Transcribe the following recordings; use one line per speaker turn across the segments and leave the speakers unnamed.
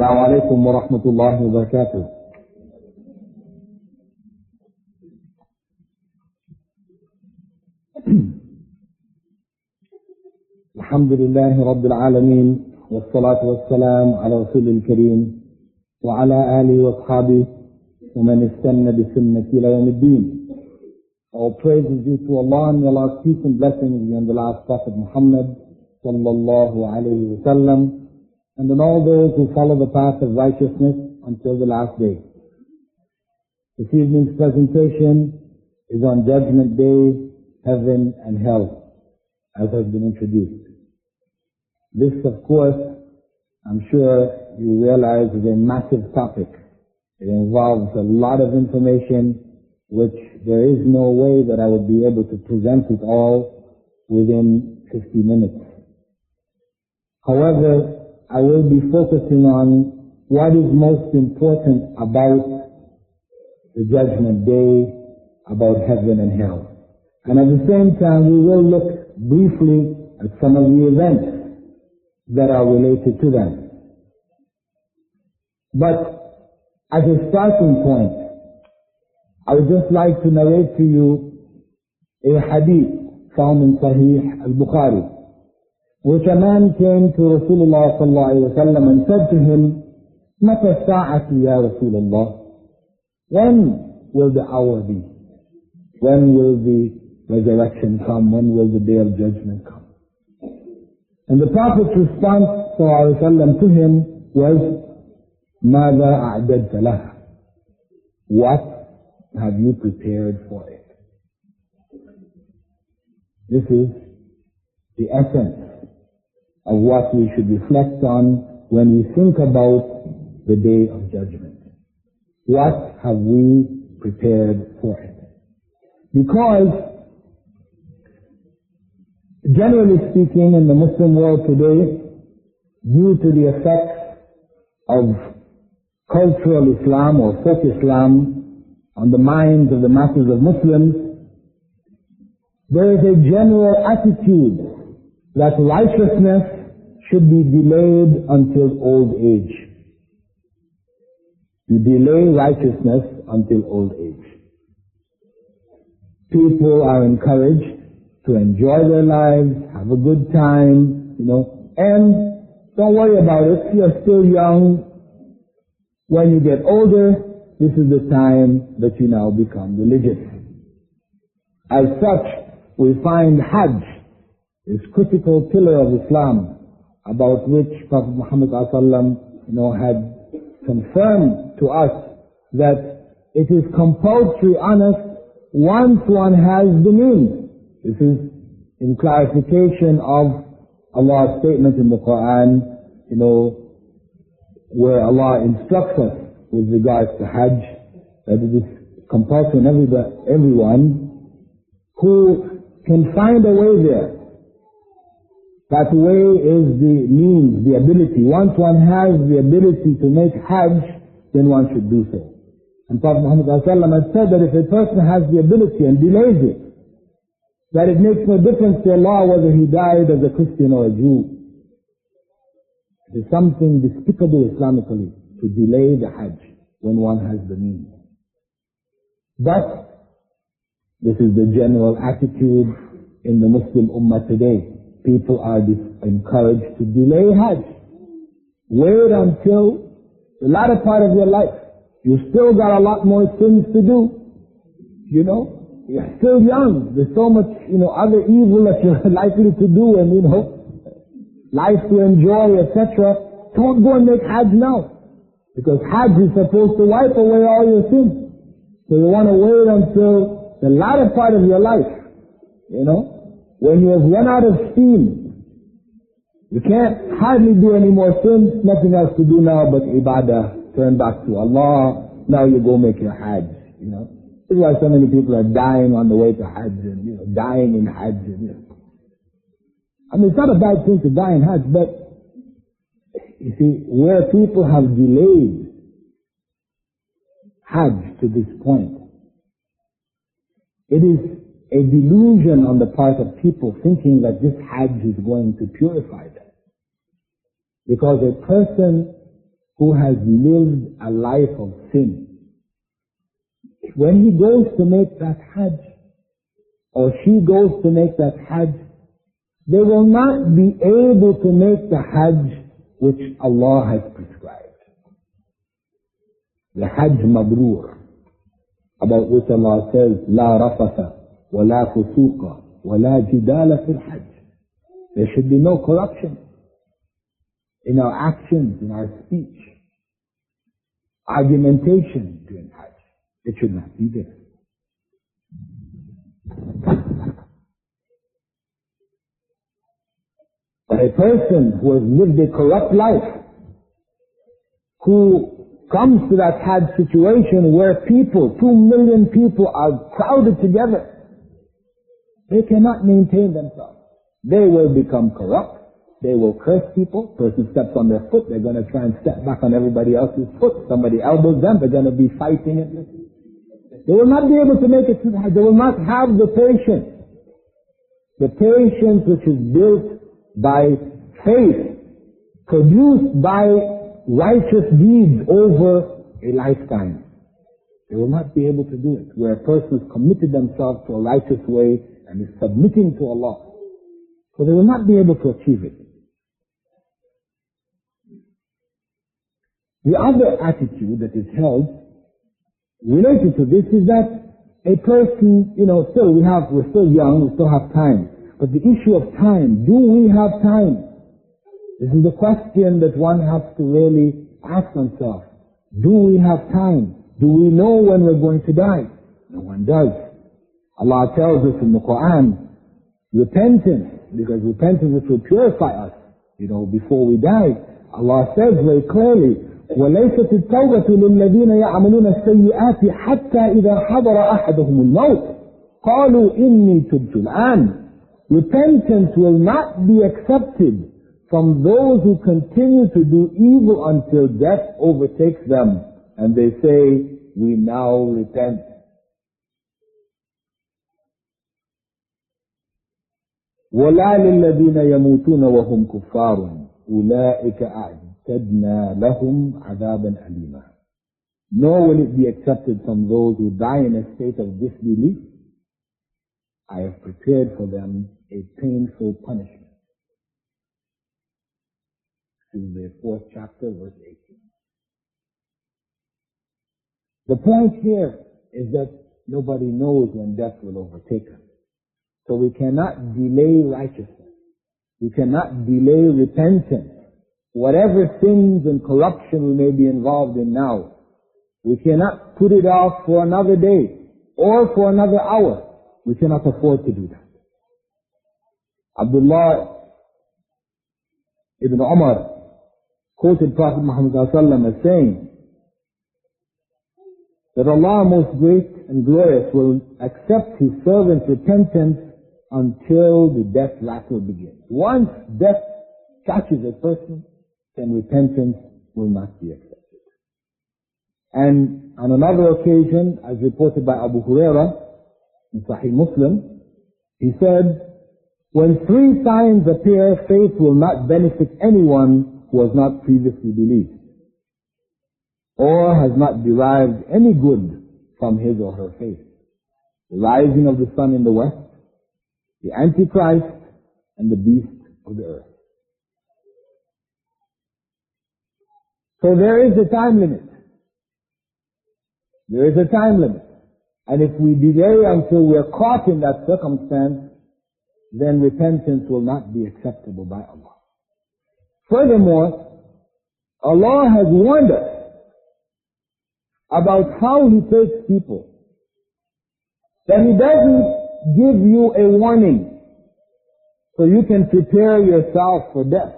السلام عليكم ورحمة الله وبركاته. الحمد لله رب العالمين، والصلاة والسلام على رسول الكريم وعلى آله وأصحابه ومن استنى بسنة إلى يوم الدين. All praise is due to Allah, and Allah's peace and blessings be on the last Prophet Muhammad sallallahu alayhi wa sallam, and on all those who follow the path of righteousness until the last day. This evening's presentation is on Judgment Day, Heaven and Hell, as has been introduced. This, of course, I'm sure you realize, is a massive topic. It involves a lot of information which there is no way that I would be able to present it all within 50 minutes. However, I will be focusing on what is most important about the Judgment Day, about heaven and hell. And at the same time, we will look briefly at some of the events that are related to them. But as a starting point, I would just like to narrate to you a hadith found in Sahih al-Bukhari, which a man came to Rasulullah sallallahu alayhi wa sallam and said to him, مَتَى السَّاعَةُ يَا رَسُولَ اللَّهِ? When will the hour be? When will the resurrection come? When will the day of judgment come? And the Prophet's response sallallahu alayhi wa sallam to him was, مَاذَا أَعْدَدْتَ لَهَا? What have you prepared for it? This is the essence of what we should reflect on when we think about the Day of Judgment. What have we prepared for it? Because, generally speaking, in the Muslim world today, due to the effects of cultural Islam or folk Islam on the minds of the masses of Muslims, there is a general attitude that righteousness should be delayed until old age. You delay righteousness until old age. People are encouraged to enjoy their lives, have a good time, and don't worry about it. You're still young. When you get older, this is the time that you now become religious. As such, we find Hajj, this critical pillar of Islam, about which Prophet Muhammad had confirmed to us that it is compulsory on us once one has the means. This is in clarification of Allah's statement in the Quran, where Allah instructs us with regards to Hajj, that it is compulsory on everyone who can find a way there. That way is the means, the ability. Once one has the ability to make Hajj, then one should do so. And Prophet Muhammad has said that if a person has the ability and delays it, that it makes no difference to Allah whether he died as a Christian or a Jew. It is something despicable Islamically to delay the Hajj when one has the means. But this is the general attitude in the Muslim Ummah today. People are encouraged to delay Hajj. Wait until the latter part of your life. You still got a lot more sins to do. You're still young. There's so much, other evil that you're likely to do and, life to enjoy, etc. Don't go and make Hajj now. Because Hajj is supposed to wipe away all your sins. So you want to wait until the latter part of your life, when you have run out of steam. You can't hardly do any more sins, nothing else to do now but ibadah, turn back to Allah. Now you go make your Hajj, This is why so many people are dying on the way to Hajj and, dying in Hajj. It's not a bad thing to die in Hajj, but you see, where people have delayed Hajj to this point, it is a delusion on the part of people thinking that this Hajj is going to purify them. Because a person who has lived a life of sin, when he goes to make that Hajj, or she goes to make that Hajj, they will not be able to make the Hajj which Allah has prescribed. The Hajj Mabrur, about which Allah says, La rafatha, wa la fusuqa, wa la jidala fil Hajj. There should be no corruption in our actions, in our speech, argumentation during Hajj. It should not be there. But a person who has lived a corrupt life, who comes to that Hajj situation where people, 2 million people are crowded together, they cannot maintain themselves. They will become corrupt. They will curse people. Person steps on their foot, they're going to try and step back on everybody else's foot. Somebody elbows them, they're going to be fighting it. They will not be able to make it to the Hajj. They will not have the patience. The patience which is built by faith, produced by righteous deeds over a lifetime. They will not be able to do it. Where a person has committed themselves to a righteous way and is submitting to Allah. So they will not be able to achieve it. The other attitude that is held related to this is that a person, we're still young, we still have time. But the issue of time, do we have time? This is the question that one has to really ask oneself. Do we have time? Do we know when we're going to die? No one does. Allah tells us in the Quran, repentance, because repentance will purify us, before we die. Allah says very clearly, وَلَيْسَتِ التَّوْبَةُ لِلَّذِينَ يَعْمَلُونَ السَّيِّئَاتِ حَتَّى إِذَا حَضَرَ أَحَدَهُمُ الْمَوْتِ قَالُوا إِنِّي تُبْتُ الْآنِ. Repentance will not be accepted from those who continue to do evil until death overtakes them, and they say, we now repent. وَلَا لِلَّذِينَ يَمُوتُونَ وَهُمْ كُفَّارٌ أُولَئِكَ أَعْتَدْنَا لَهُمْ عَذَابًا أَلِيمًا. Nor will it be accepted from those who die in a state of disbelief. I have prepared for them a painful punishment. This is the 4th chapter, verse 18. The point here is that nobody knows when death will overtake us. So we cannot delay righteousness. We cannot delay repentance. Whatever sins and corruption we may be involved in now, we cannot put it off for another day or for another hour. We cannot afford to do that. Abdullah ibn Umar quoted Prophet Muhammad as saying that Allah most great and glorious will accept His servant's repentance until the death rattle begins. Once death catches a person, then repentance will not be accepted. And on another occasion, as reported by Abu Huraira in Sahih Muslim, he said, when 3 signs appear, faith will not benefit anyone who has not previously believed, or has not derived any good from his or her faith. The rising of the sun in the west, the Antichrist, and the beast of the earth. So there is a time limit. There is a time limit. And if we delay until we are caught in that circumstance, then repentance will not be acceptable by Allah. Furthermore, Allah has warned us about how He takes people. That He doesn't give you a warning so you can prepare yourself for death.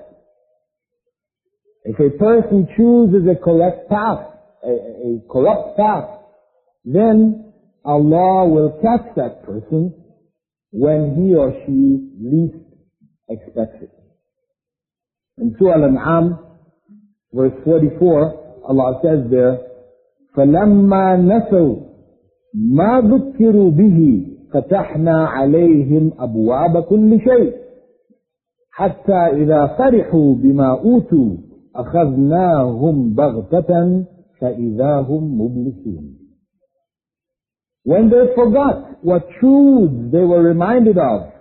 If a person chooses a correct path, a corrupt path, then Allah will catch that person when he or she least expects it. In Surah Al-An'am, verse 44, Allah says there, فَلَمَّا نَسَوْا مَا ذُكِّرُوا بِهِ فَتَحْنَا عَلَيْهِمْ أَبْوَابَ كُلِّ شَيْءٍ حَتَّى إِذَا فَرِحُوا بِمَا أُوتُوا أَخَذْنَاهُمْ بَغْتَةً فَإِذَا هُمْ مُبْلِسُونَ. When they forgot what truths they were reminded of,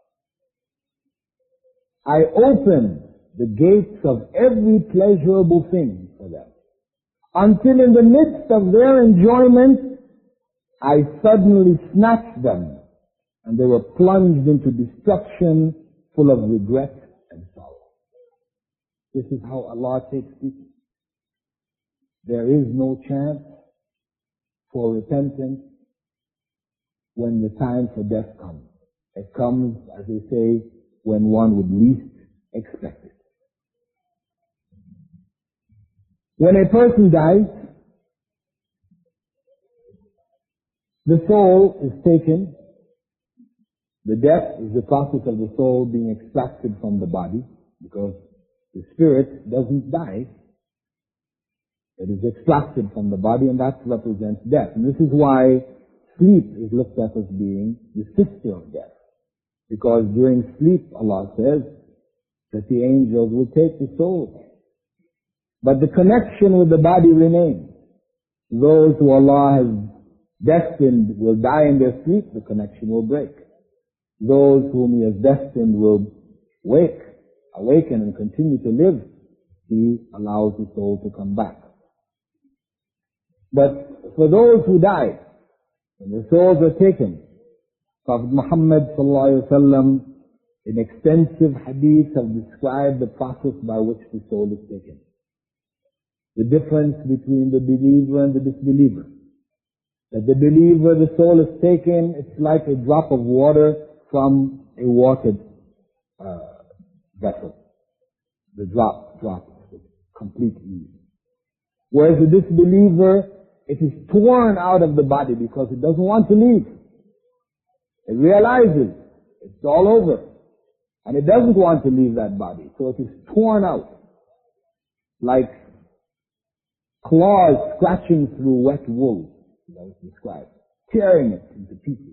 I opened the gates of every pleasurable thing for them, until in the midst of their enjoyment, I suddenly snatched them, and they were plunged into destruction, full of regret and sorrow. This is how Allah takes people. There is no chance for repentance when the time for death comes. It comes, as they say, when one would least expect it. When a person dies, the soul is taken. The death is the process of the soul being extracted from the body, because the spirit doesn't die. It is extracted from the body, and that represents death. And this is why sleep is looked at as being the sister of death. Because during sleep, Allah says that the angels will take the soul. But the connection with the body remains. Those who Allah has destined will die in their sleep, the connection will break. Those whom He has destined will awaken and continue to live. He allows the soul to come back. But for those who die, when the souls are taken, Prophet Muhammad sallallahu alaihi wasallam in extensive hadith have described the process by which the soul is taken. The difference between the believer and the disbeliever. That the believer, the soul is taken, it's like a drop of water from a watered vessel. The drop with complete ease. Whereas the disbeliever, it is torn out of the body because it doesn't want to leave. It realizes it's all over. And it doesn't want to leave that body. So it is torn out. Like claws scratching through wet wool, that was described. Tearing it into pieces.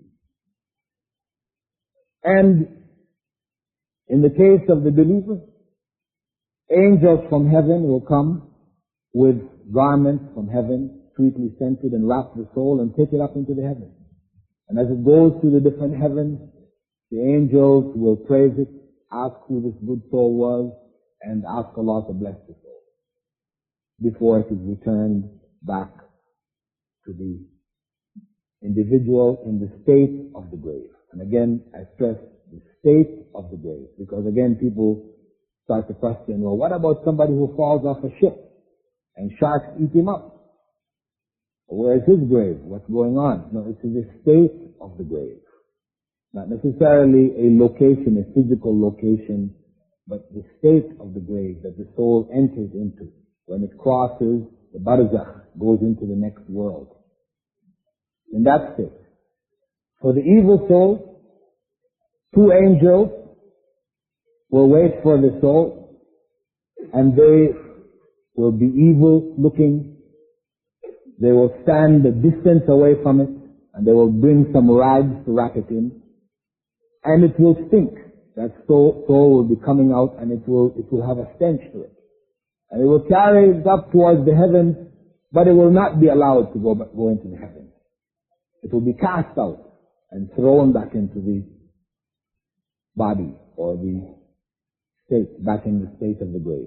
And in the case of the believer, angels from heaven will come with garments from heaven, sweetly scented, and wrap the soul and take it up into the heavens. And as it goes through the different heavens, the angels will praise it, ask who this good soul was, and ask Allah to bless the soul before it is returned back to the individual in the state of the grave. And again, I stress the state of the grave, because again people start to question, well, what about somebody who falls off a ship and sharks eat him up? Where is his grave? What's going on? No, it's the state of the grave. Not necessarily a location, a physical location, but the state of the grave that the soul enters into. When it crosses the barzakh, goes into the next world. In that state. For the evil soul, two angels will wait for the soul, and they will be evil looking. They will stand a distance away from it, and they will bring some rags to wrap it in, and it will stink. That soul will be coming out, and it will have a stench to it. And it will carry it up towards the heavens, but it will not be allowed to go into the heavens. It will be cast out and thrown back into the body, or the state, back in the state of the grave.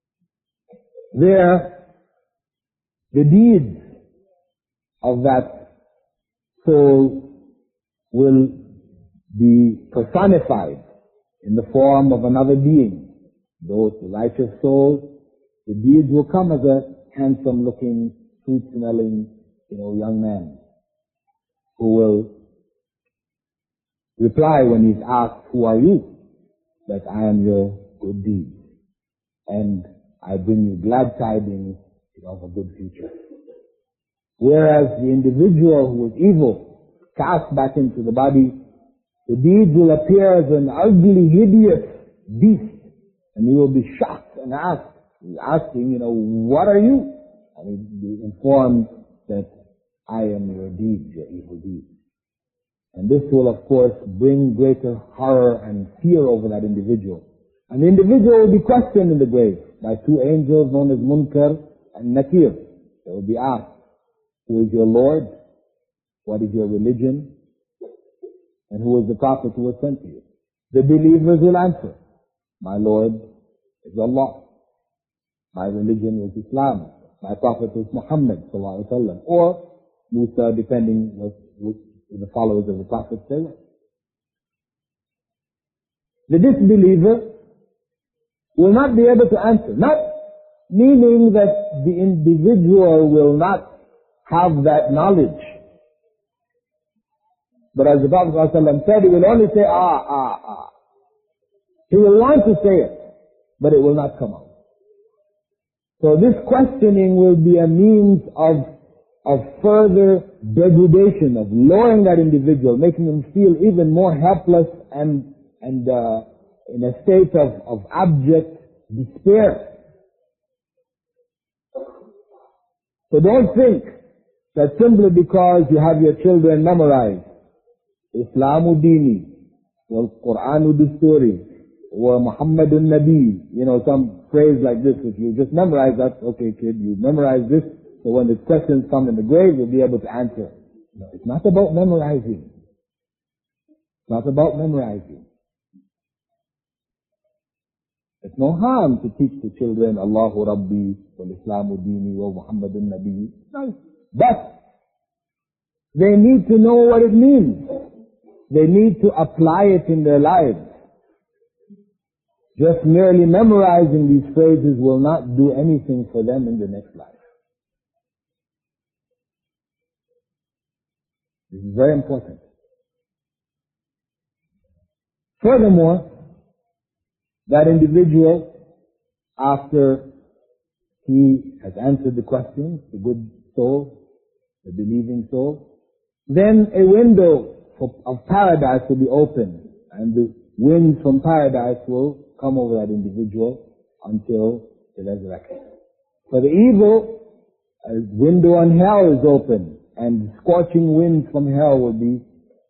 There, the deeds of that soul will be personified in the form of another being. Those, the righteous souls, the deeds will come as a handsome looking, sweet smelling, young man who will reply when he's asked, who are you? That I am your good deeds. And I bring you glad tidings of a good future. Whereas the individual who is evil, cast back into the body, the deeds will appear as an ugly, hideous beast, and he will be shocked and asking, what are you? And he'll be informed that I am your deeds, your evil deeds. And this will, of course, bring greater horror and fear over that individual. An individual will be questioned in the grave by two angels known as Munkar and Nakir. They will be asked, who is your Lord? What is your religion? And who is the Prophet who was sent to you? The believers will answer, my Lord is Allah. My religion is Islam. My Prophet is Muhammad sallallahu alaihi wasallam. Or Musa, depending what the followers of the Prophet say. The disbeliever will not be able to answer. Not meaning that the individual will not have that knowledge. But as the Prophet ﷺ said, he will only say, He will want to say it, but it will not come out. So this questioning will be a means of further degradation, of lowering that individual, making him feel even more helpless and in a state of abject despair. So don't think that simply because you have your children memorized Islamu Dini, or Qur'anu Dusturi, or Muhammadun Nabi, some phrase like this. If you just memorize that, okay kid, you memorize this, so when the questions come in the grave, you'll be able to answer. No, it's not about memorizing. It's not about memorizing. It's no harm to teach the children Allahu Rabbi, wa Islamu Dini, wa Muhammadun Nabi. No. But they need to know what it means. They need to apply it in their lives. Just merely memorizing these phrases will not do anything for them in the next life. This is very important. Furthermore, that individual, after he has answered the questions, the good soul, the believing soul, then a window of paradise will be opened, and the winds from paradise will come over that individual until the resurrection. For the evil, a window on hell is open, and scorching winds from hell will be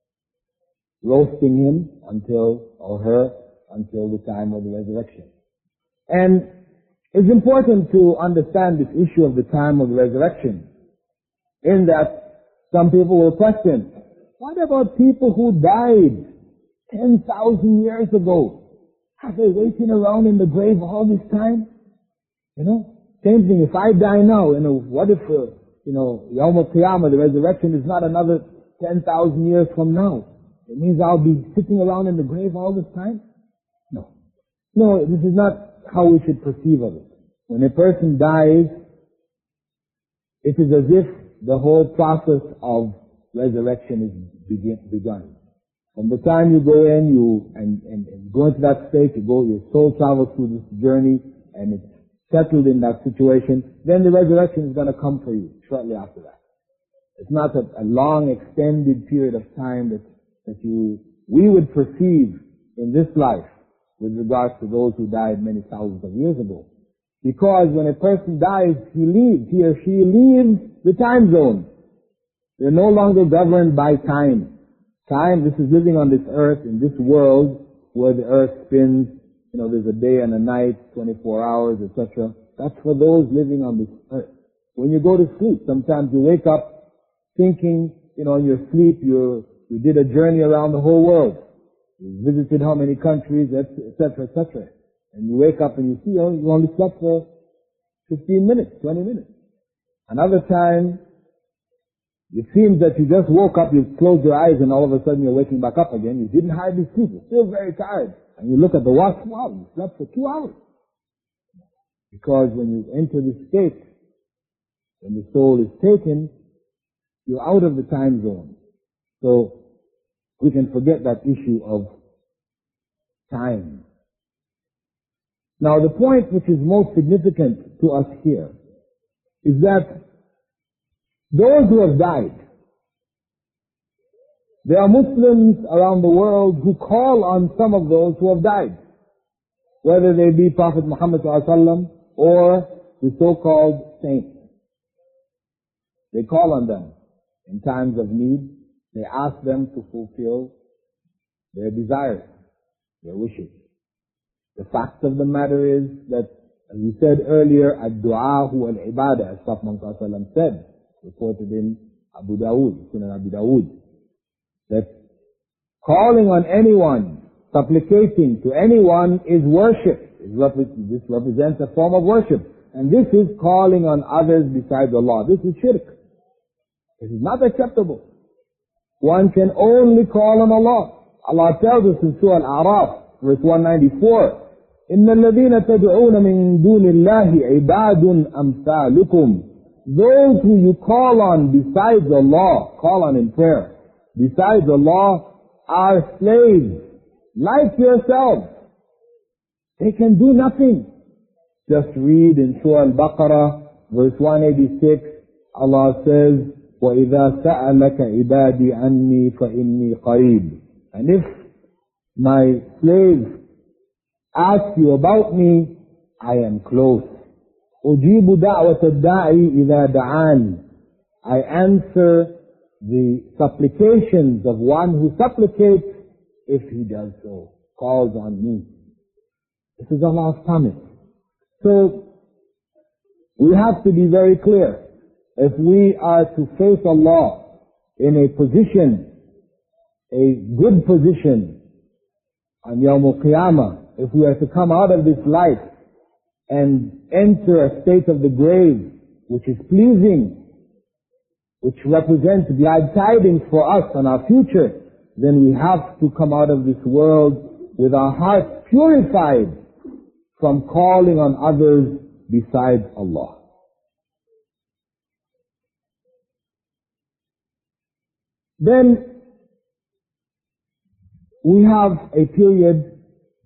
roasting him or her until the time of the resurrection. And it's important to understand this issue of the time of the resurrection, in that some people will question, what about people who died 10,000 years ago? Are they waiting around in the grave all this time? Same thing, if I die now, what if, Yawm al-Qiyamah, the resurrection is not another 10,000 years from now? It means I'll be sitting around in the grave all this time? No, this is not how we should perceive of it. When a person dies, it is as if the whole process of resurrection is begun. From the time you go in, and go into that state, your soul travels through this journey, and it's settled in that situation, then the resurrection is going to come for you shortly after that. It's not a long, extended period of time that we would perceive in this life with regards to those who died many thousands of years ago. Because when a person dies, he or she leaves the time zone. They're no longer governed by time. Time, this is living on this earth, in this world, where the earth spins, there's a day and a night, 24 hours, etc. That's for those living on this earth. When you go to sleep, sometimes you wake up thinking, in your sleep, you did a journey around the whole world. You visited how many countries, etc., etc. And you wake up and you see, you only slept for 15 minutes, 20 minutes. Another time, it seems that you just woke up, you closed your eyes, and all of a sudden you're waking back up again. You didn't hardly sleep. You're still very tired. And you look at the watch, wow, you slept for 2 hours. Because when you enter this state, when the soul is taken, you're out of the time zone. So we can forget that issue of time. Now the point which is most significant to us here is that those who have died, there are Muslims around the world who call on some of those who have died, whether they be Prophet Muhammad ﷺ or the so-called saints. They call on them in times of need. They ask them to fulfill their desires, their wishes. The fact of the matter is that, as we said earlier, ad-du'a huwa al-ibadah, as Prophet Muhammad said, reported in Abu Dawood, Sunan Abu Dawood, that calling on anyone, supplicating to anyone is worship. This represents a form of worship. And this is calling on others besides Allah. This is shirk. This is not acceptable. One can only call on Allah. Allah tells us in Surah Al-A'raf, verse 194, إِنَّ الَّذِينَ تَدْعُونَ مِن دُونِ اللَّهِ عِبَادٌ أَمْثَالُكُمْ. Those who you call on besides Allah, call on in prayer, besides Allah, are slaves, like yourselves. They can do nothing. Just read in Surah Al-Baqarah, verse 186, Allah says, وَإِذَا سَأَلَكَ عِبَادِي عَنِّي فَإِنِّي قَرِيبٌ. And if my slaves ask you about me, I am close. أُجِيبُ دَعْوَةَ الدَّاعِ إِذَا دَعَانِ. I answer the supplications of one who supplicates if he does so, calls on me. This is Allah's promise. So, we have to be very clear. If we are to face Allah in a position, a good position on Yawm al-Qiyamah, if we are to come out of this life and enter a state of the grave which is pleasing, which represents glad tidings for us and our future, then we have to come out of this world with our hearts purified from calling on others besides Allah. Then we have a period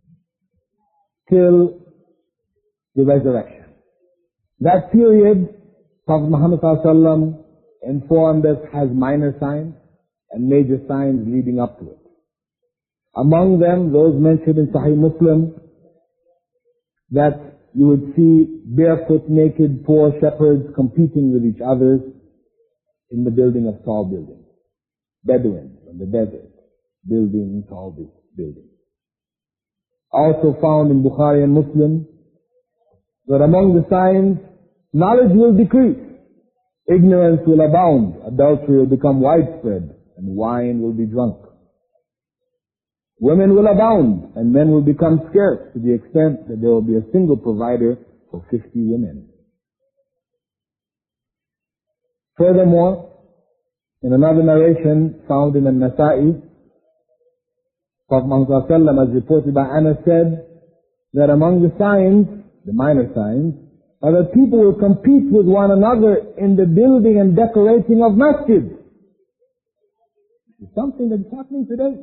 till the resurrection. That period, Prophet Muhammad ﷺ informed us, has minor signs and major signs leading up to it. Among them, those mentioned in Sahih Muslim, that you would see barefoot, naked, poor shepherds competing with each other in the building of tall buildings. Bedouins in the desert, building tall buildings. Also found in Bukhari and Muslim, that among the signs, knowledge will decrease, ignorance will abound, adultery will become widespread, and wine will be drunk. Women will abound, and men will become scarce to the extent that there will be a single provider for 50 women. Furthermore, in another narration found in An-Nasa'i, Prophet Muhammad ﷺ, as reported by Anas, said that among the signs, the minor signs, are that people will compete with one another in the building and decorating of masjids. It's something that is happening today.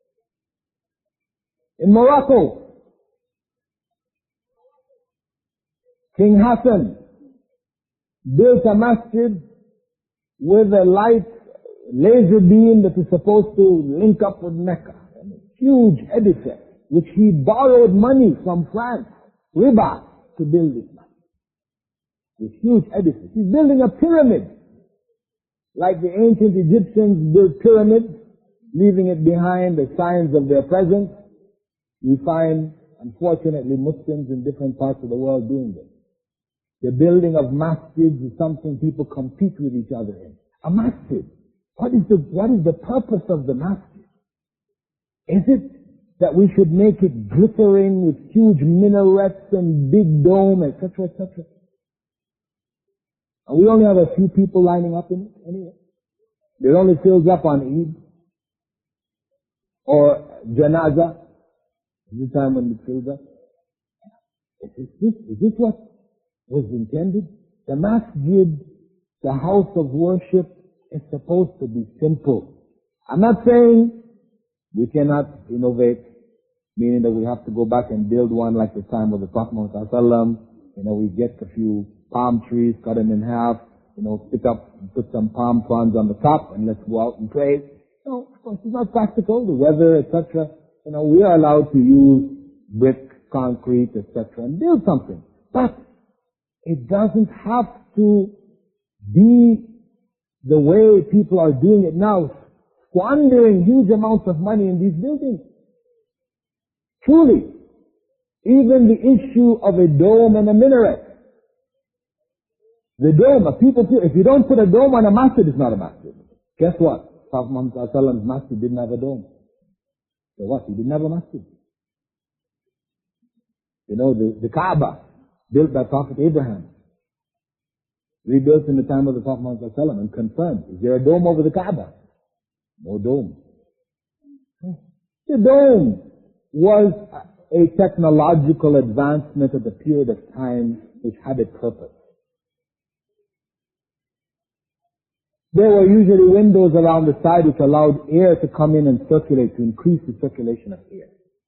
In Morocco, King Hassan built a masjid with a light laser beam that is supposed to link up with Mecca. A huge edifice, which he borrowed money from France, riba, to build this masjid. This huge edifice. He's building a pyramid, like the ancient Egyptians built pyramids, leaving it behind as signs of their presence. We find, unfortunately, Muslims in different parts of the world doing this. The building of masjids is something people compete with each other in. A masjid. What is the purpose of the masjid? Is it that we should make it glittering with huge minarets and big dome, etc., etc.? And we only have a few people lining up in it anyway. It only fills up on Eid or Janazah. Is the time when it fills up? Is this what was intended? The masjid, the house of worship, is supposed to be simple. I'm not saying we cannot innovate, meaning that we have to go back and build one like the time of the Prophet Muhammad ﷺ. We get a few palm trees, cut them in half, pick up and put some palm fronds on the top, and let's go out and pray. No, of course, it's not practical. The weather, etc. We are allowed to use brick, concrete, etc., and build something. But it doesn't have to be the way people are doing it now, squandering huge amounts of money in these buildings. Truly, Even the issue of a dome and a minaret. The dome, if you don't put a dome on a masjid, it's not a masjid. Guess what? Prophet Muhammad sallallahu alaihi wasallam's masjid didn't have a dome. So what? He didn't have a masjid. You know, the Kaaba, built by Prophet Abraham, rebuilt in the time of the Prophet Muhammad sallallahu alaihi wasallam, and confirmed. Is there a dome over the Kaaba? No dome. The dome was a technological advancement at the period of time which had a purpose. There were usually windows around the side which allowed air to come in and circulate, to increase the circulation of air.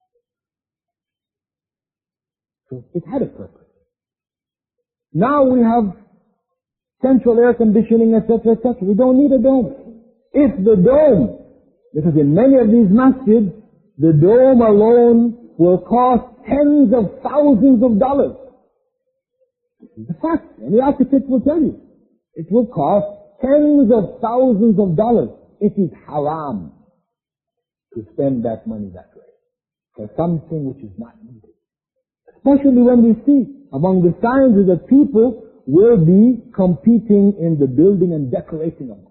So it had a purpose. Now we have central air conditioning, etc., etc. We don't need a dome. If the dome, because in many of these masjids, the dome alone will cost tens of thousands of dollars. This is the fact. Any architect will tell you. It will cost tens of thousands of dollars. It is haram to spend that money that way for something which is not needed. Especially when we see among the signs is that people will be competing in the building and decorating of them.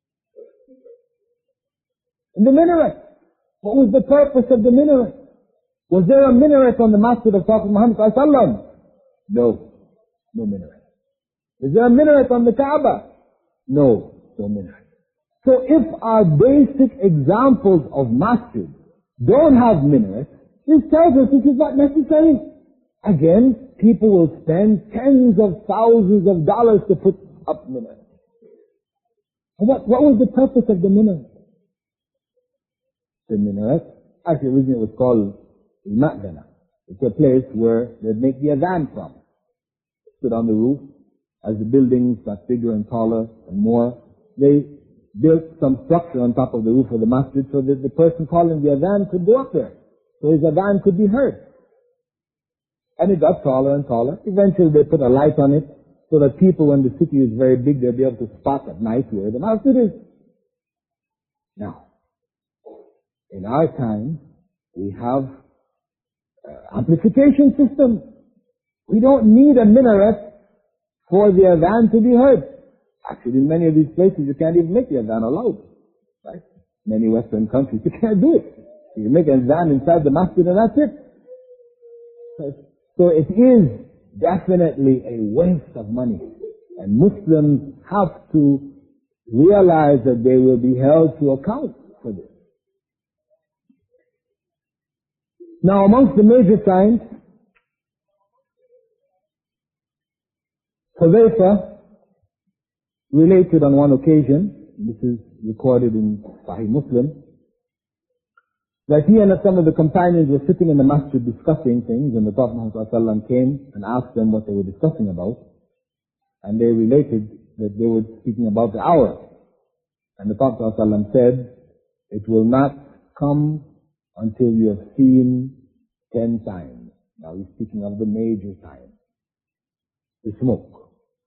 In the minaret, what was the purpose of the minaret? Was there a minaret on the masjid of Prophet Muhammad sallallahu alaihi wasallam? No minaret. Is there a minaret on the Kaaba? No minaret. So if our basic examples of masjid don't have minarets, this tells us this is not necessary. Again, people will spend tens of thousands of dollars to put up minarets. What was the purpose of the minaret? The minaret, actually originally it was called Al-Ma'dana. It's a place where they'd make the adhan from. Stood on the roof. As the buildings got bigger and taller and more, they built some structure on top of the roof of the masjid so that the person calling the adhan could go up there. So his adhan could be heard. And it got taller and taller. Eventually they put a light on it so that people, when the city is very big, they'll be able to spot at night where the masjid is. Now, in our time, we have amplification system. We don't need a minaret for the adhan to be heard. Actually, in many of these places, you can't even make the adhan aloud. Right? Many Western countries, you can't do it. You make an adhan inside the masjid and that's it. So it is definitely a waste of money. And Muslims have to realize that they will be held to account for this. Now, amongst the major signs, Hudayfa related on one occasion, this is recorded in Sahih Muslim, that he and some of the companions were sitting in the masjid discussing things, and the Prophet Muhammad came and asked them what they were discussing about, and they related that they were speaking about the hour. And the Prophet said, it will not come until you have seen 10 signs. Now he's speaking of the major signs. The smoke,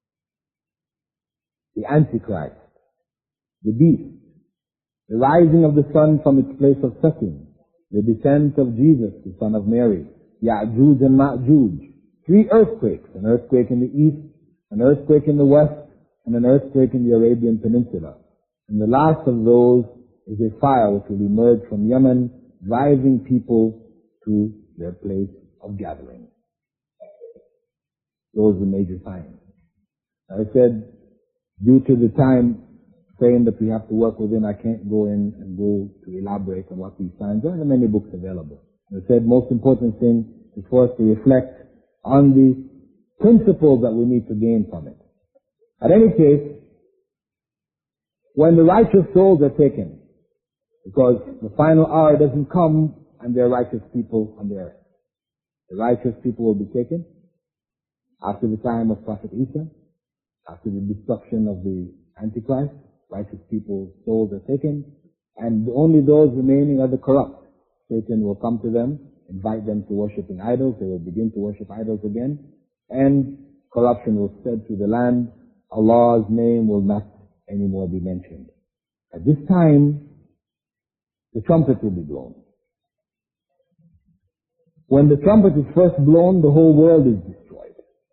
the Antichrist, the beast, the rising of the sun from its place of setting, the descent of Jesus, the son of Mary, Ya'juj and Ma'juj, 3 earthquakes, an earthquake in the east, an earthquake in the west, and an earthquake in the Arabian Peninsula. And the last of those is a fire which will emerge from Yemen, driving people to their place of gathering. Those are the major signs. I said, due to the time saying that we have to work within, I can't go in and go to elaborate on what these signs are. There are many books available. I said, most important thing is for us to reflect on the principles that we need to gain from it. At any case, when the righteous souls are taken, because the final hour doesn't come and there are righteous people on the earth. The righteous people will be taken after the time of Prophet Isa, after the destruction of the Antichrist. Righteous people's souls are taken, and only those remaining are the corrupt. Satan will come to them, invite them to worshiping idols. They will begin to worship idols again, and corruption will spread through the land. Allah's name will not anymore be mentioned. At this time, the trumpet will be blown. When the trumpet is first blown, the whole world is destroyed.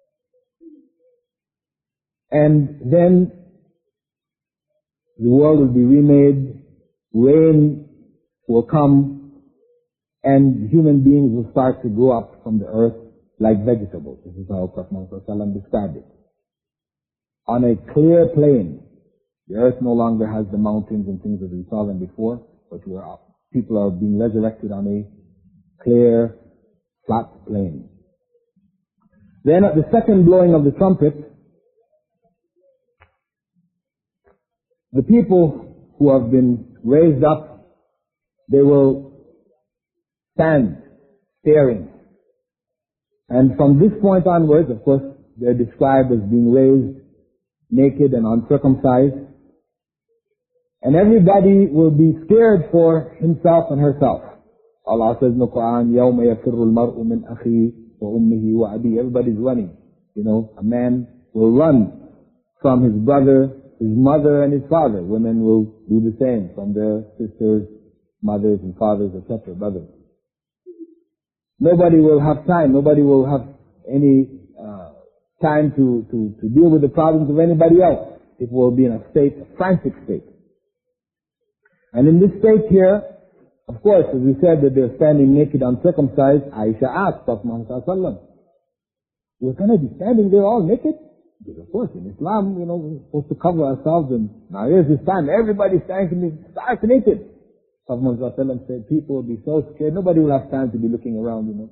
And then the world will be remade, rain will come, and human beings will start to grow up from the earth like vegetables. This is how Prophet Muhammad described it. On a clear plain. The earth no longer has the mountains and things as we saw them before, but people are being resurrected on a clear, flat plain. Then at the second blowing of the trumpet, the people who have been raised up, they will stand staring. And from this point onwards, of course, they're described as being raised naked and uncircumcised. And everybody will be scared for himself and herself. Allah says in the Quran, يَوْمَ يَفِرُّ الْمَرْءُ مِنْ أَخِيهِ وَأُمِّهِ وَأَبِيهِ. Everybody's running. A man will run from his brother, his mother, and his father. Women will do the same from their sisters, mothers, and fathers, etc., brothers. Nobody will have time. Nobody will have any time to deal with the problems of anybody else. People will be in a state, a frantic state. And in this state here, of course, as we said that they're standing naked, uncircumcised, Aisha asked Prophet Muhammad sallallahu, we're going to be standing there all naked? Because of course, in Islam, we're supposed to cover ourselves, and now here's this time, everybody's standing stark naked. Prophet Muhammad sallallahu said, people will be so scared, nobody will have time to be looking around, No,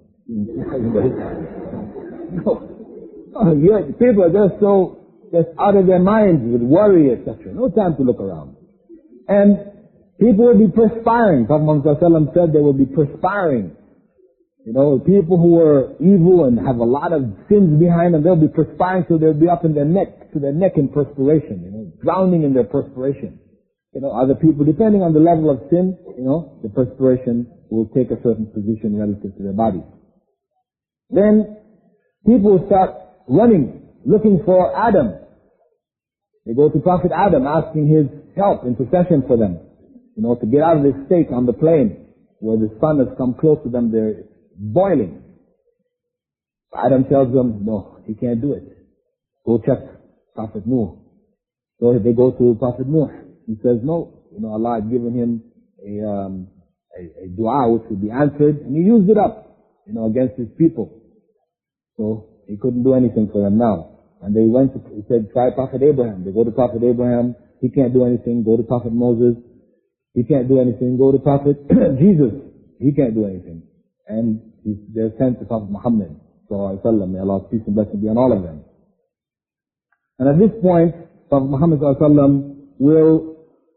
people are just out of their minds with worry, etc. No time to look around. And people will be perspiring. Prophet Muhammad said they will be perspiring. People who are evil and have a lot of sins behind them, they'll be perspiring so they'll be up in their neck, to their neck in perspiration, drowning in their perspiration. Other people, depending on the level of sin, the perspiration will take a certain position relative to their body. Then people will start running, looking for Adam. They go to Prophet Adam asking his help, intercession for them. To get out of this state on the plain where the sun has come close to them, they're boiling. Adam tells them, no, he can't do it. Go check Prophet Nuh. So they go to Prophet Nuh. He says, no, Allah had given him a dua which would be answered, and he used it up, against his people. So he couldn't do anything for them now. And they he said, try Prophet Abraham. They go to Prophet Abraham. He can't do anything. Go to Prophet Moses. He can't do anything. Go to Prophet Jesus. He can't do anything. And they're sent to Prophet Muhammad sallallahu alaihi wasallam. May Allah's peace and blessing be on all of them. And at this point, Prophet Muhammad sallallahu alaihi wasallam will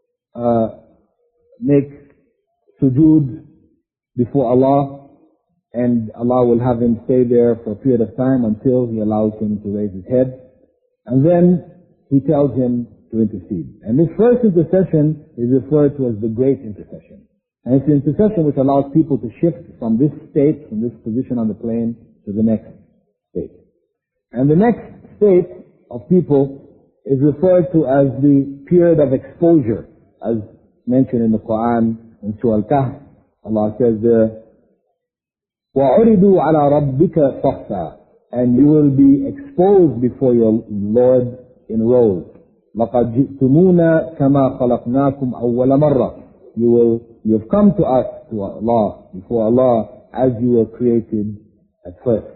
make sujood before Allah, and Allah will have him stay there for a period of time until he allows him to raise his head. And then he tells him to intercede. And this first intercession is referred to as the great intercession. And it's an intercession which allows people to shift from this state, from this position on the plane, to the next state. And the next state of people is referred to as the period of exposure, as mentioned in the Quran in Surah Al-Kahf. Allah says there, وَعُرِضُوا عَلَى رَبِّكَ صَفًّا, and you will be exposed before your Lord in rows. لَقَدْ جِئْتُمُونَا كَمَا خَلَقْنَاكُمْ أَوَّلَ مَرَّةٍ. You have come to us, to Allah, before Allah, as you were created at first.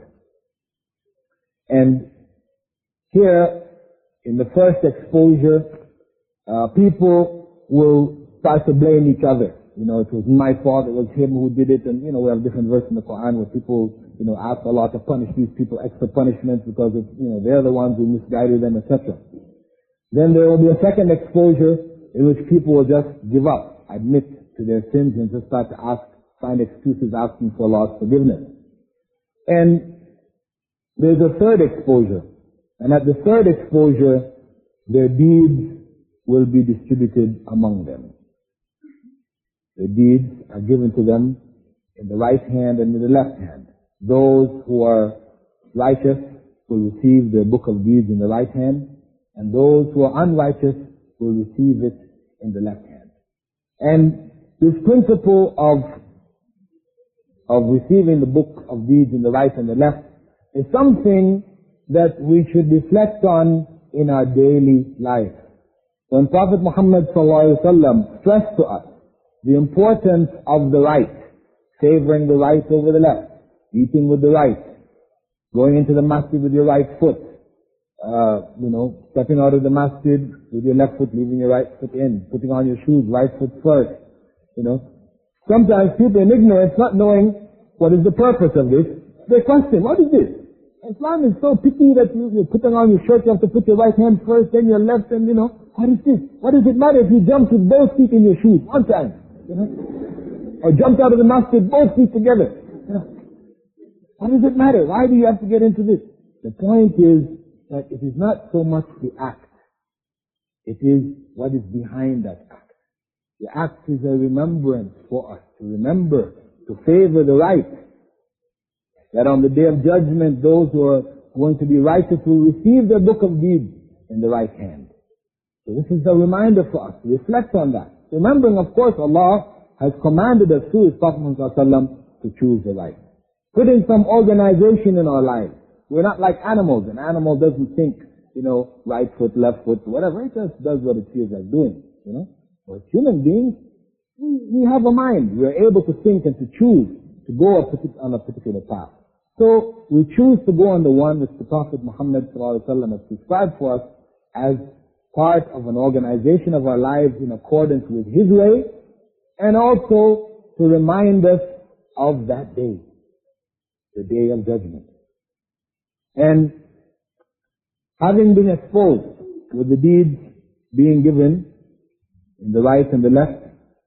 And here, in the first exposure, people will start to blame each other. It was my fault, it was him who did it, and we have different verses in the Quran where people, ask Allah to punish these people extra punishments because they're the ones who misguided them, etc. Then there will be a second exposure in which people will just give up, admit to their sins, and just start to find excuses asking for Allah's forgiveness. And there's a third exposure. And at the third exposure, their deeds will be distributed among them. The deeds are given to them in the right hand and in the left hand. Those who are righteous will receive the book of deeds in the right hand, and those who are unrighteous will receive it in the left hand. And this principle of receiving the book of deeds in the right and the left is something that we should reflect on in our daily life. When Prophet Muhammad ﷺ stressed to us the importance of the right, favoring the right over the left, eating with the right, going into the masjid with your right foot, stepping out of the masjid with your left foot, leaving your right foot in, putting on your shoes, right foot first, Sometimes people in ignorance, not knowing what is the purpose of this, they question, what is this? Islam is so picky that you're putting on your shirt, you have to put your right hand first, then your left, and what is this? What does it matter if you jump with both feet in your shoes one time? Or jumped out of the masjid, both feet together. What does it matter? Why do you have to get into this? The point is that it is not so much the act. It is what is behind that act. The act is a remembrance for us, to remember, to favor the right. That on the day of judgment, those who are going to be righteous will receive their book of deeds in the right hand. So this is a reminder for us to reflect on that. Remembering, of course, Allah has commanded us through His Prophet ﷺ to choose the right. Putting some organization in our lives. We're not like animals. An animal doesn't think, right foot, left foot, whatever. It just does what it feels like doing, As human beings, we have a mind. We are able to think and to choose to go on a particular path. So we choose to go on the one which the Prophet Muhammad ﷺ has prescribed for us as part of an organization of our lives in accordance with His way, and also to remind us of that day, the day of judgment. And having been exposed with the deeds being given in the right and the left,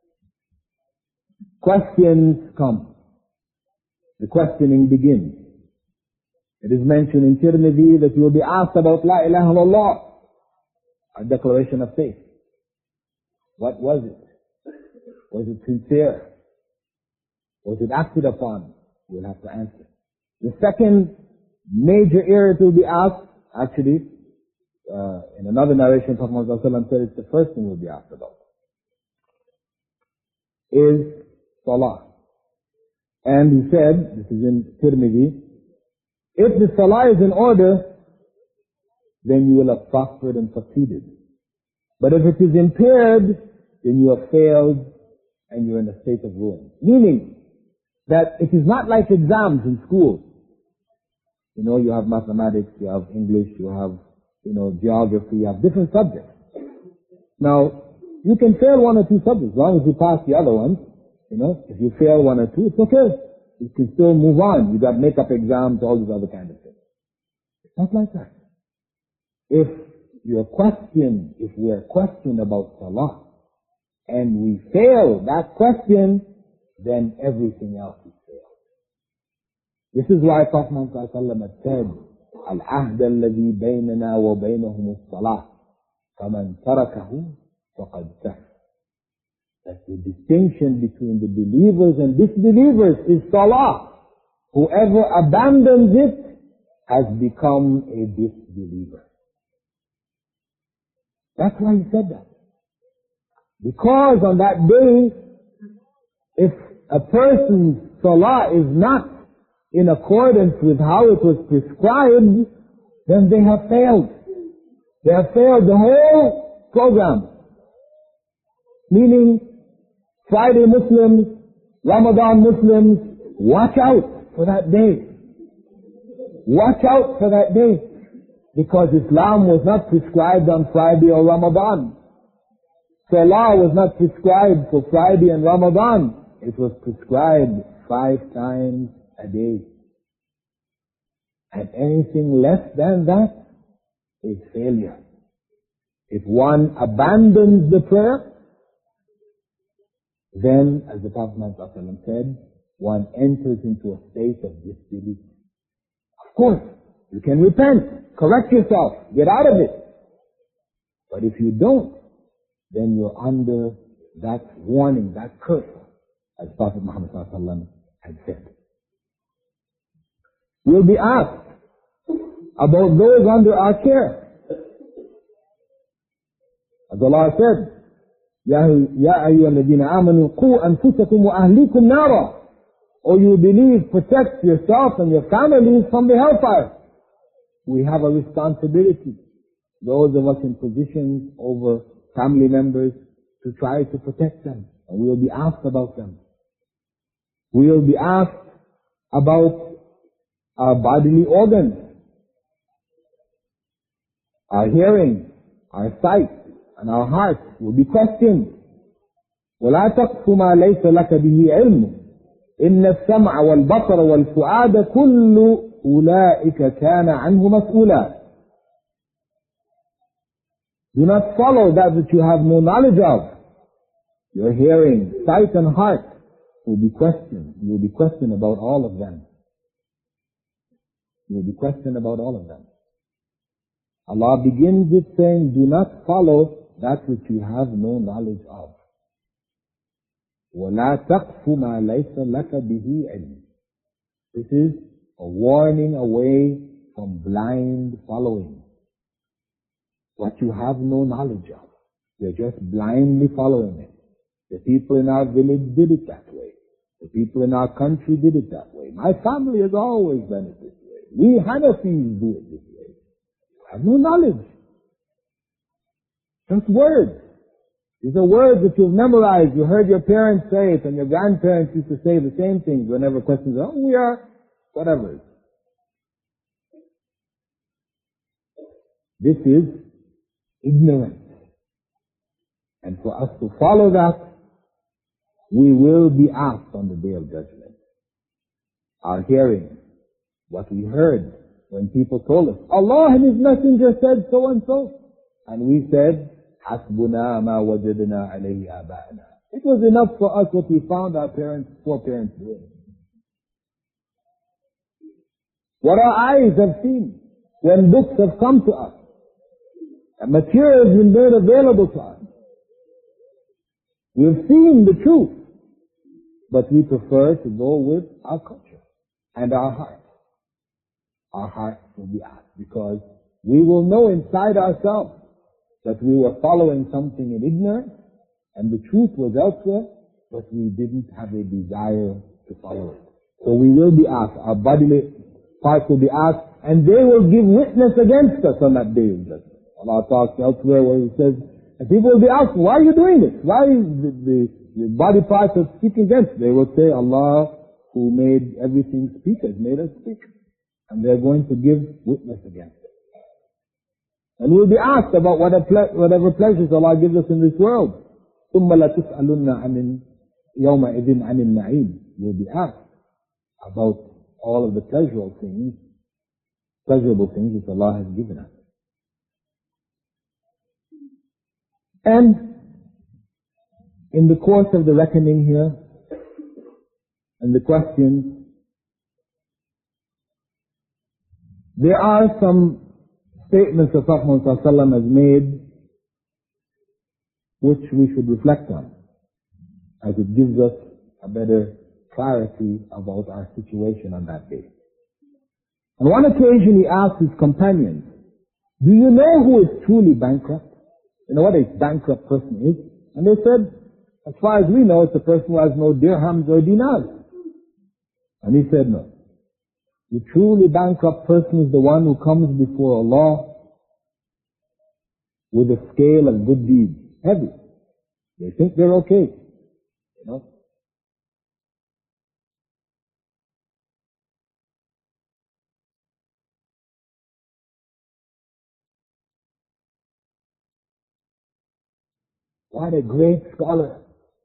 questions come. The questioning begins. It is mentioned in Tirmidhi that you will be asked about La ilaha illallah, our declaration of faith. What was it? Was it sincere? Was it acted upon? You'll have to answer. The second major area to be asked, actually, in another narration, Prophet Muhammad said it's the first thing we'll be asked about, is Salah. And he said, this is in Tirmidhi, if the Salah is in order, then you will have prospered and succeeded. But if it is impaired, then you have failed and you're in a state of ruin. Meaning that it is not like exams in school. You have mathematics, you have English, you have, geography, you have different subjects. Now, you can fail one or two subjects as long as you pass the other ones. If you fail one or two, it's okay. You can still move on. You got make-up exams, all these other kind of things. It's not like that. If we are questioned about Salah, and we fail that question, then everything else is failed. This is why Prophet Muhammad had said, Al-ahd alladhi baynana wa baynahum as-salah, faman tarakahu faqad kafar. That the distinction between the believers and disbelievers is Salah. Whoever abandons it has become a disbeliever. That's why he said that. Because on that day, if a person's Salah is not in accordance with how it was prescribed, then they have failed. They have failed the whole program. Meaning, Friday Muslims, Ramadan Muslims, watch out for that day. Watch out for that day. Because Islam was not prescribed on Friday or Ramadan. Salah was not prescribed for Friday and Ramadan. It was prescribed 5 times a day. And anything less than that is failure. If one abandons the prayer, then, as the Prophet Muhammad said, one enters into a state of disbelief. Of course, you can repent, correct yourself, get out of it. But if you don't, then you're under that warning, that curse, as Prophet Muhammad had said. We'll be asked about those under our care. As Allah said, يا أيها الذين آمنوا قوا أنفسكم وأهليكم نارا or you believe protects yourself and your families from the hellfire. We have a responsibility, those of us in positions over family members, to try to protect them. And we will be asked about them. We will be asked about our bodily organs, our hearing, our sight, and our heart will be questioned. وَلَا تَقْفُ مَا لَيْسَ لَكَ بِهِ عِلْمٌ إِنَّ السَّمْعَ وَالْبَصَرَ وَالْفُؤَادَ كُلُّ أُولَئِكَ كَانَ عَنْهُ مَسْئُولًا. Do not follow that which you have no knowledge of. Your hearing, sight, and heart will be questioned. You will be questioned about all of them. You will be questioned about all of them. Allah begins it saying, do not follow that which you have no knowledge of. وَلَا تَقْفُ مَا لَيْسَ لَكَ بِهِ عِلْمٌ. This is a warning away from blind following. What you have no knowledge of. You're just blindly following it. The people in our village did it that way. The people in our country did it that way. My family has always done it this way. We Hanafis do it this way. You have no knowledge. Just words. These are words that you've memorized. You heard your parents say it, and your grandparents used to say the same things whenever questions are, we are, whatever. This is ignorance. And for us to follow that, we will be asked on the day of judgment. Our hearing, what we heard when people told us, Allah and His Messenger said so and so. And we said, حَسْبُنَا مَا وَجَدْنَا عَلَيْهِ آبَاءَنَا. It was enough for us what we found our foreparents doing. What our eyes have seen when books have come to us. And material has been made available to us. We've seen the truth, but we prefer to go with our culture and our heart. Our hearts will be asked because we will know inside ourselves that we were following something in ignorance and the truth was elsewhere, but we didn't have a desire to follow it. So we will be asked, our bodily parts will be asked, and they will give witness against us on that day of judgment. Allah talks elsewhere where He says, and people will be asked, why are you doing this? Why is the body parts are speaking against? They will say, Allah who made everything speak has made us speak. And they're going to give witness against it. And we'll be asked about whatever pleasures Allah gives us in this world. ثُمَّ لَتُسْأَلُنَّ عَنِ يَوْمَئِذٍ عَنِ النَّعِيمِ. We'll be asked about all of the pleasurable things which Allah has given us. And in the course of the reckoning here, and the questions, there are some statements that Prophet Muhammad has made which we should reflect on, as it gives us a better clarity about our situation on that day. On one occasion he asked his companions, do you know who is truly bankrupt? You know what a bankrupt person is? And they said, as far as we know, it's a person who has no dirhams or dinars. And he said, no. The truly bankrupt person is the one who comes before Allah with a scale of good deeds, heavy. They think they're okay, you know. What a great scholar.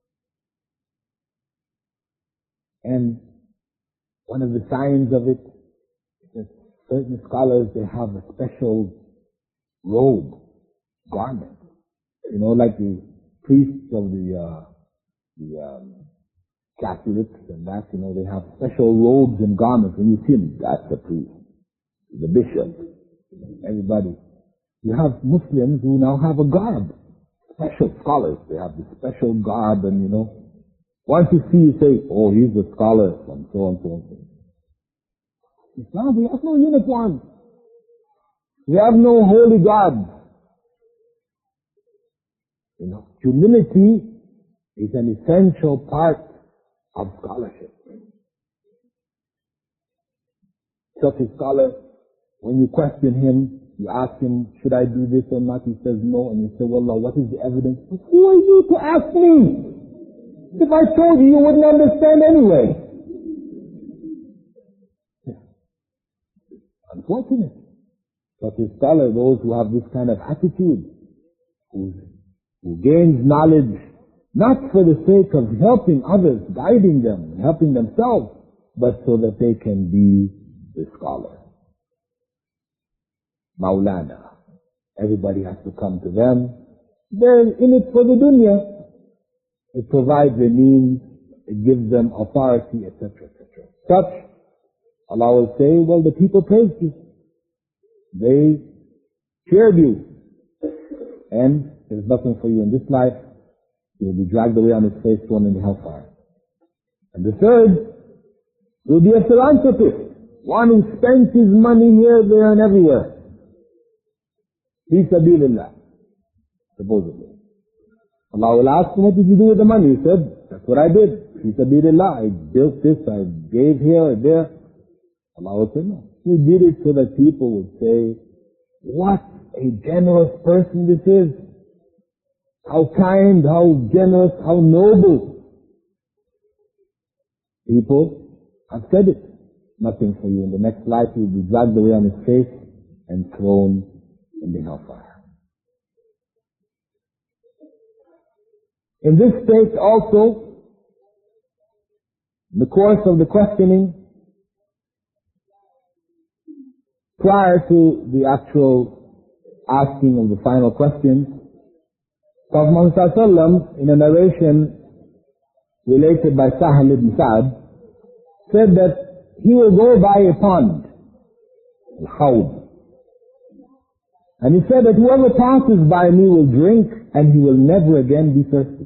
And one of the signs of it is that certain scholars, they have a special robe, garment. You know, like the priests of the Catholics and that, you know, they have special robes and garments. When you see them, that's the priest, the bishop, everybody. You have Muslims who now have a garb. Special scholars, they have this special garb, and you know, once you see, you say, oh, he's a scholar, and so on, so on. Islam, we have no uniform. We have no holy garb. You know, humility is an essential part of scholarship. Such a scholar, when you question him, you ask him, should I do this or not? He says no, and you say, well, Allah, what is the evidence? Who are you to ask me? If I told you, you wouldn't understand anyway. Unfortunate. Such a scholar, those who have this kind of attitude, who gains knowledge not for the sake of helping others, guiding them, helping themselves, but so that they can be the scholar. Maulana. Everybody has to come to them. They're in it for the dunya. It provides a means, it gives them authority, etc., etc. Such, Allah will say, well, the people praised you. They cheered you. And there's nothing for you in this life. You'll be dragged away on his face, thrown in the hellfire. And the third will be a philanthropist, one who spends his money here, there, and everywhere. Fi sabilillah, supposedly. Allah will ask him, what did you do with the money? He said, that's what I did. Fi sabilillah, I built this, I gave here or there. Allah will say, no. He did it so that people would say, what a generous person this is. How kind, how generous, how noble. People have said it. Nothing for you. In the next life, you will be dragged away on his face and thrown in the hellfire. In this state also, in the course of the questioning, prior to the actual asking of the final questions, Prophet Muhammad ﷺ, in a narration related by Sahal ibn Sa'd, said that he will go by a pond, al-Hawd. And he said that whoever passes by me will drink and he will never again be thirsty.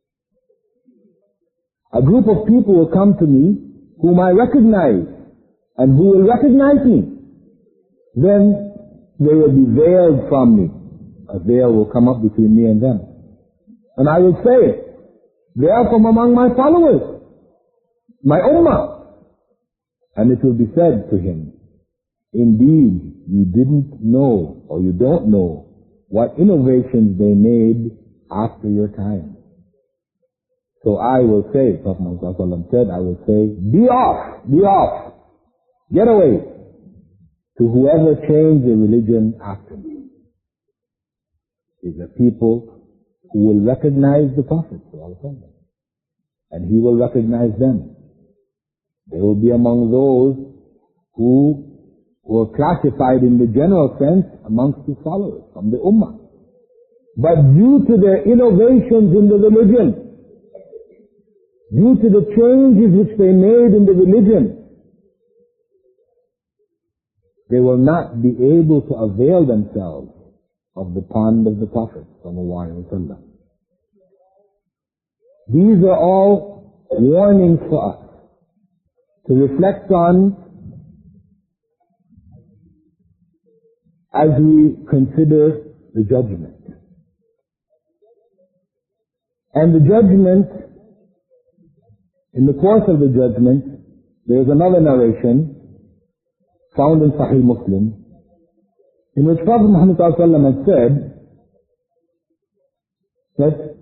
A group of people will come to me whom I recognize and who will recognize me. Then they will be veiled from me. A veil will come up between me and them. And I will say, they are from among my followers, my ummah. And it will be said to him, indeed, you didn't know or you don't know what innovations they made after your time. So I will say, Prophet Muhammad said, I will say, be off, get away to whoever changed the religion after me. These are people who will recognize the Prophet, and he will recognize them. They will be among those who were classified in the general sense amongst his followers, from the Ummah. But due to their innovations in the religion, due to the changes which they made in the religion, they will not be able to avail themselves of the pond of the Prophet ﷺ. These are all warnings for us to reflect on as we consider the judgment. And the judgment, in the course of the judgment, there is another narration found in Sahih Muslim, in which Prophet Muhammad ﷺ had said that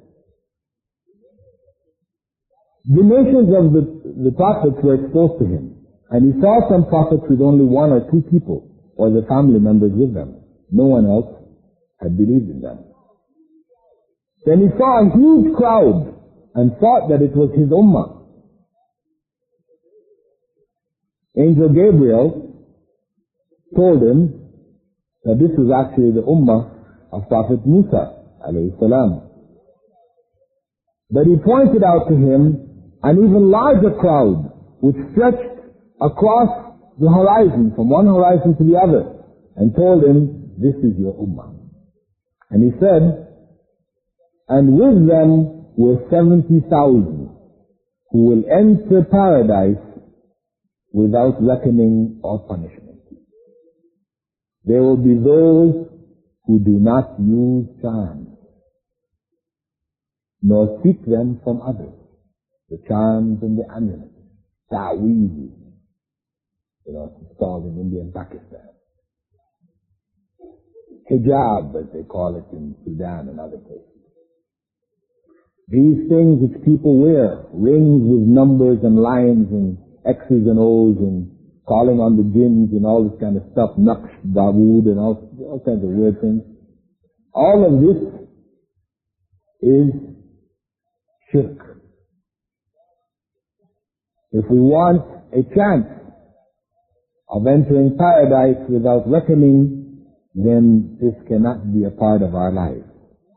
the nations of the prophets were exposed to him, and he saw some prophets with only one or two people, or their family members with them. No one else had believed in them. Then he saw a huge crowd and thought that it was his ummah. Angel Gabriel told him that this was actually the ummah of Prophet Musa alayhi salam. But he pointed out to him an even larger crowd which stretched across the horizon, from one horizon to the other, and told him, this is your ummah. And he said, and with them were 70,000 who will enter paradise without reckoning or punishment. There will be those who do not use charms, nor seek them from others, the charms and the amulets, ta'weez. It's installed in India and Pakistan. Hijab, as they call it in Sudan and other places. These things which people wear, rings with numbers and lines and X's and O's and calling on the jinns and all this kind of stuff, Naqsh, Dawood and all kinds of weird things. All of this is shirk. If we want a chance of entering paradise without reckoning, then this cannot be a part of our lives.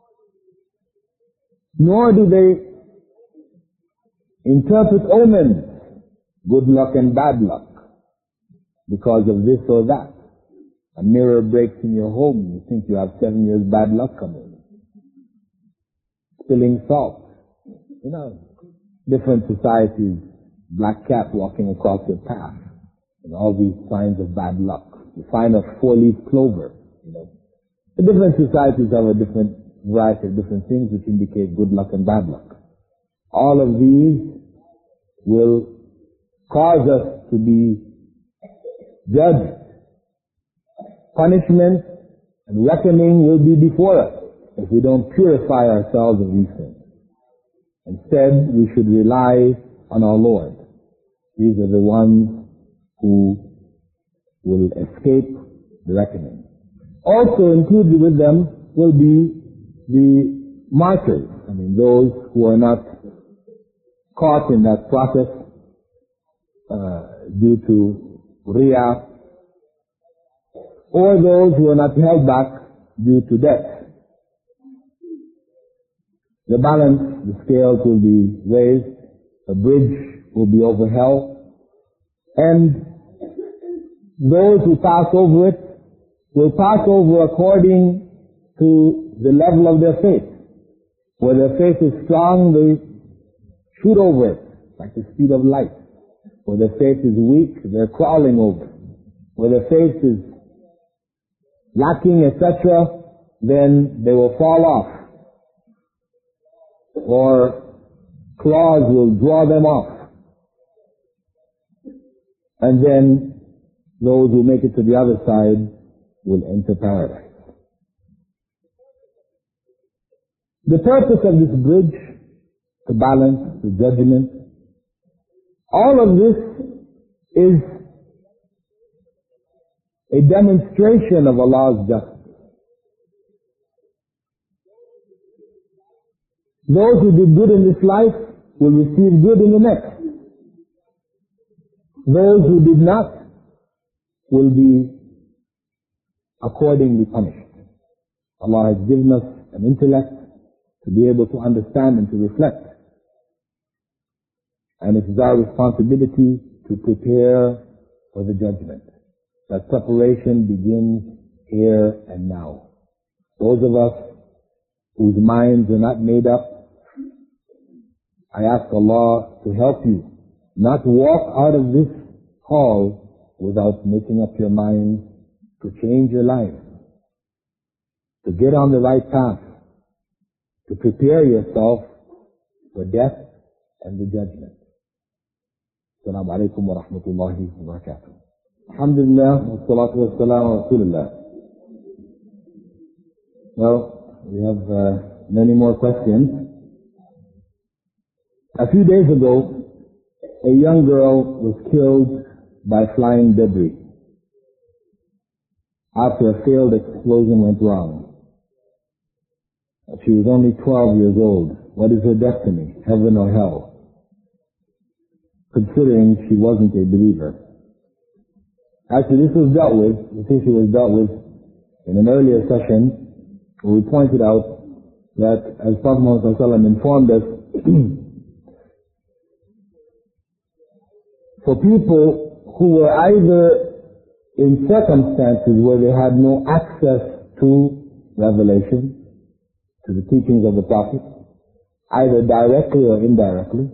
Nor do they interpret omens, good luck and bad luck, because of this or that. A mirror breaks in your home, you think you have 7 years bad luck coming. Spilling salt. Different societies, black cat walking across your path, and all these signs of bad luck. You find a 4-leaf clover, The different societies have a different variety of different things which indicate good luck and bad luck. All of these will cause us to be judged. Punishment and reckoning will be before us if we don't purify ourselves of these things. Instead, we should rely on our Lord. These are the ones who will escape the reckoning. Also included with them will be the martyrs. Those who are not caught in that process due to Riyah, or those who are not held back due to death. The balance, the scales will be raised, a bridge will be over hell, and those who pass over it will pass over according to the level of their faith. Where their faith is strong, they shoot over it, like the speed of light. Where their faith is weak, they're crawling over it. Where their faith is lacking, etc., then they will fall off. Or claws will draw them off. And then those who make it to the other side will enter paradise. The purpose of this bridge, to balance, the judgment, all of this is a demonstration of Allah's justice. Those who did good in this life will receive good in the next. Those who did not will be accordingly punished. Allah has given us an intellect to be able to understand and to reflect. And it is our responsibility to prepare for the judgment. That preparation begins here and now. Those of us whose minds are not made up, I ask Allah to help you not walk out of this hall without making up your mind to change your life, to get on the right path, to prepare yourself for death and the judgment. Assalamu alaikum wa rahmatullahi wa barakatuh. Alhamdulillah, wa salatu wa salam wa rasulullah. Well, we have many more questions. A few days ago, a young girl was killed by flying debris after a failed explosion went wrong. She was only 12 years old. What is her destiny, heaven or hell? Considering she wasn't a believer. Actually, this was dealt with, this issue was dealt with in an earlier session where we pointed out that, as Prophet Muhammad ﷺ informed us, for people who were either in circumstances where they had no access to revelation, to the teachings of the Prophet, either directly or indirectly,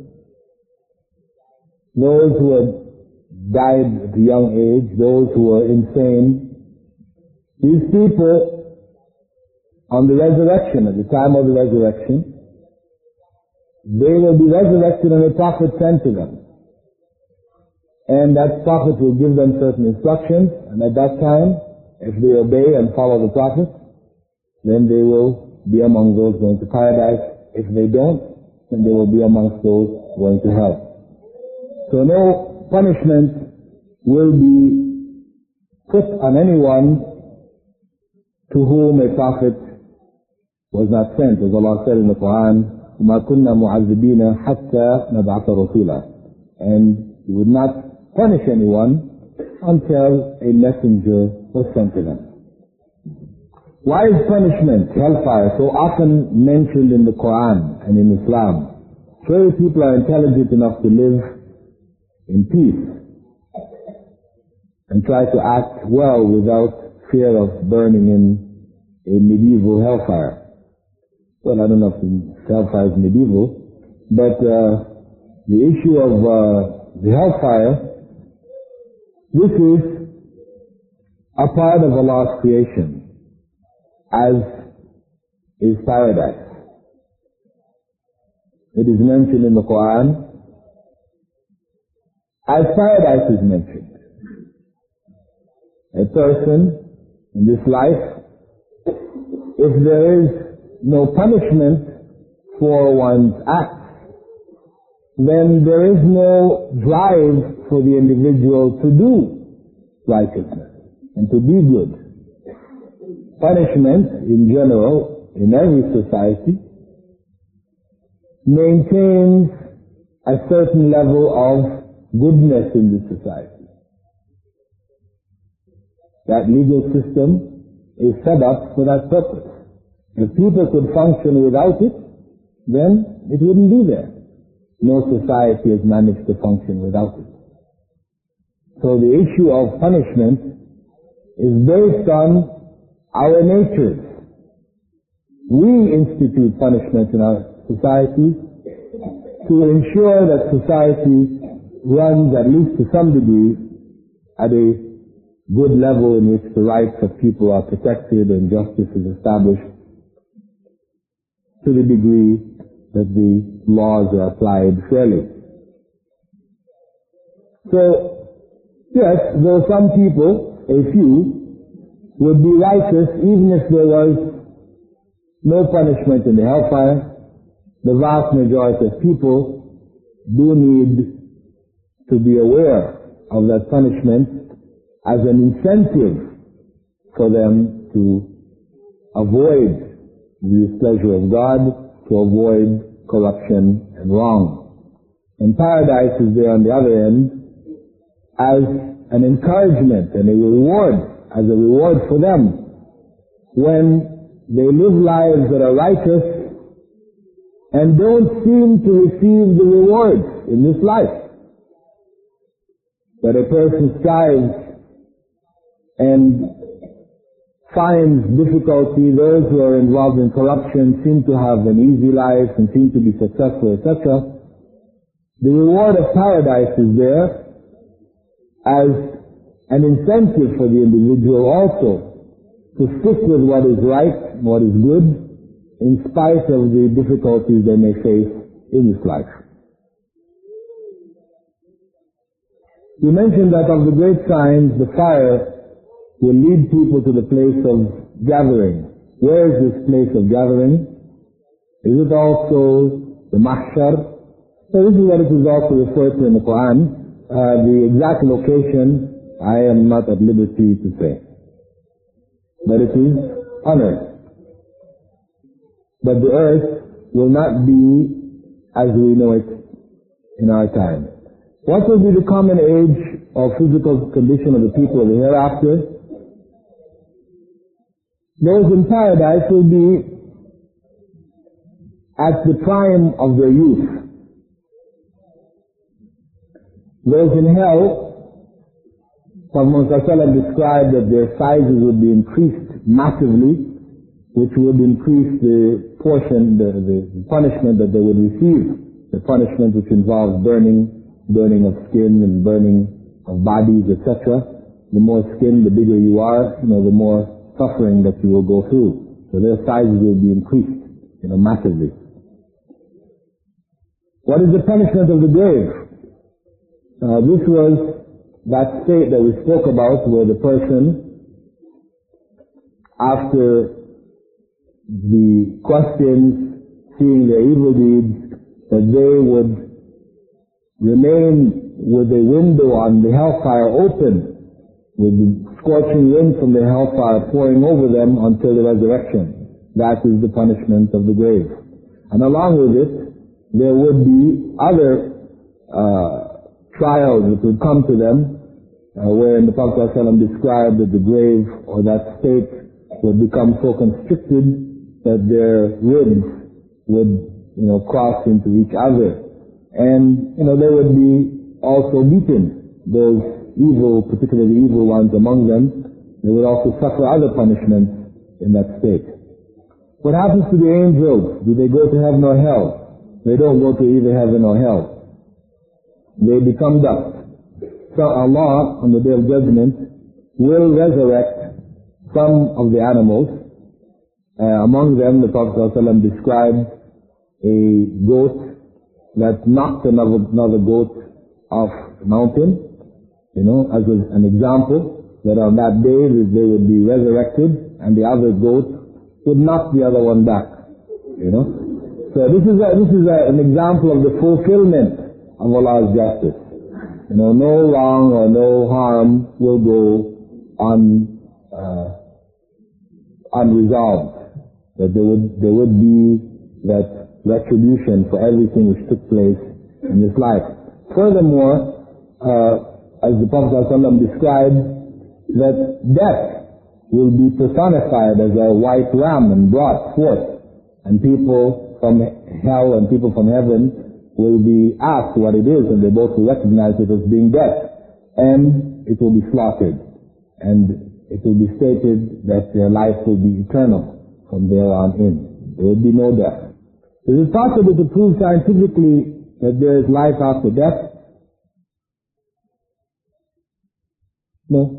those who had died at a young age, those who were insane, these people on the resurrection, at the time of the resurrection, they will be resurrected and the Prophet sent to them. and that Prophet will give them certain instructions, and at that time, if they obey and follow the Prophet, then they will be among those going to paradise. If they don't, then they will be amongst those going to hell. So no punishment will be put on anyone to whom a Prophet was not sent. As Allah said in the Quran, وَمَا كُنَّا مُعَذِّبِينَ حَتَّى نَبْعَثَ رَسُولًا. And He would not punish anyone until a messenger was sent to them. Why is punishment, hellfire, so often mentioned in the Quran and in Islam? Surely people are intelligent enough to live in peace and try to act well without fear of burning in a medieval hellfire. Well, I don't know if hellfire is medieval, but the issue of the hellfire, this is a part of Allah's creation, as is paradise. It is mentioned in the Quran as paradise is mentioned. A person in this life, if there is no punishment for one's acts, then there is no drive for the individual to do righteousness and to be good. Punishment, in general, in every society, maintains a certain level of goodness in the society. That legal system is set up for that purpose. If people could function without it, then it wouldn't be there. No society has managed to function without it. So the issue of punishment is based on our natures. We institute punishment in our society to ensure that society runs, at least to some degree, at a good level in which the rights of people are protected and justice is established to the degree that the laws are applied fairly. So, yes, though some people, a few, would be righteous even if there was no punishment in the hellfire, the vast majority of people do need to be aware of that punishment as an incentive for them to avoid the displeasure of God, to avoid corruption and wrong. And paradise is there on the other end as an encouragement and a reward, as a reward for them when they live lives that are righteous and don't seem to receive the rewards in this life. But a person strives and finds difficulty. Those who are involved in corruption seem to have an easy life and seem to be successful, etc. The reward of paradise is there as an incentive for the individual also to stick with what is right, what is good, in spite of the difficulties they may face in this life. We mentioned that of the great signs, the fire will lead people to the place of gathering. Where is this place of gathering? Is it also the mahshar? So this is what it is also referred to in the Quran. The exact location I am not at liberty to say. But it is on earth. But the earth will not be as we know it in our time. What will be the common age or physical condition of the people of the hereafter? Those in paradise will be at the prime of their youth. Those in hell, Prophet ﷺ described that their sizes would be increased massively, which would increase the portion, the punishment that they would receive, the punishment which involves burning of skin and burning of bodies, etc. The more skin, the bigger you are, the more suffering that you will go through. So their sizes will be increased, massively. What is the punishment of the grave? This was that state that we spoke about where the person, after the questions, seeing their evil deeds, that they would remain with a window on the hellfire open, with the scorching wind from the hellfire pouring over them until the resurrection. That is the punishment of the grave. And along with it, there would be other trials that would come to them, wherein the Prophet ﷺ described that the grave or that state would become so constricted that their ribs would, cross into each other. And, they would be also beaten. Those evil, particularly evil ones among them, they would also suffer other punishments in that state. What happens to the angels? Do they go to heaven or hell? They don't go to either heaven or hell. They become dust. So Allah, on the Day of Judgment, will resurrect some of the animals. Among them, the Prophet ﷺ described a goat that knocked another goat off the mountain, as an example, that on that day they would be resurrected and the other goat would knock the other one back, So this is an example of the fulfillment of Allah's justice. No wrong or no harm will go unresolved. That there would be that retribution for everything which took place in this life. Furthermore, as the Prophet ﷺ described, that death will be personified as a white ram and brought forth, and people from hell and people from heaven will be asked what it is, and they both will recognize it as being death, and it will be slaughtered, and it will be stated that their life will be eternal from there on in. There will be no death. Is it possible to prove scientifically that there is life after death? No.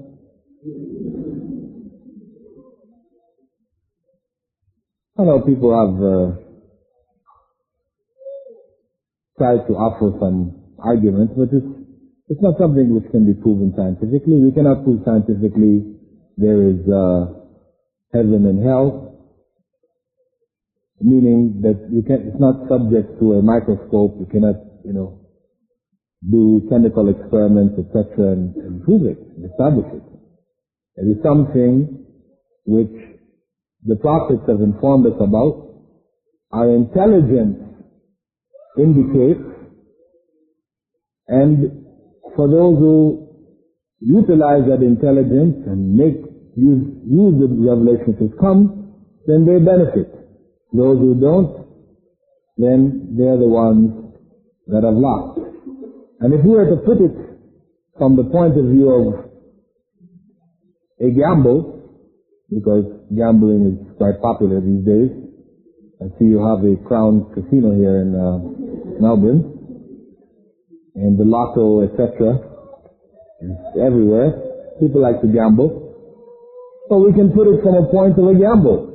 I know people have tried to offer some arguments, but it's not something which can be proven scientifically. We cannot prove scientifically there is heaven and hell, meaning that it's not subject to a microscope. You cannot, do chemical experiments, etc., and prove it, and establish it. It is something which the prophets have informed us about. Our intelligence indicates, and for those who utilize that intelligence and use the revelations which come, then they benefit. Those who don't, then they're the ones that have lost. And if we were to put it from the point of view of a gamble, because gambling is quite popular these days, I see you have a Crown Casino here in Melbourne, and the lotto, etc., is everywhere. People like to gamble. So we can put it from a point of a gamble.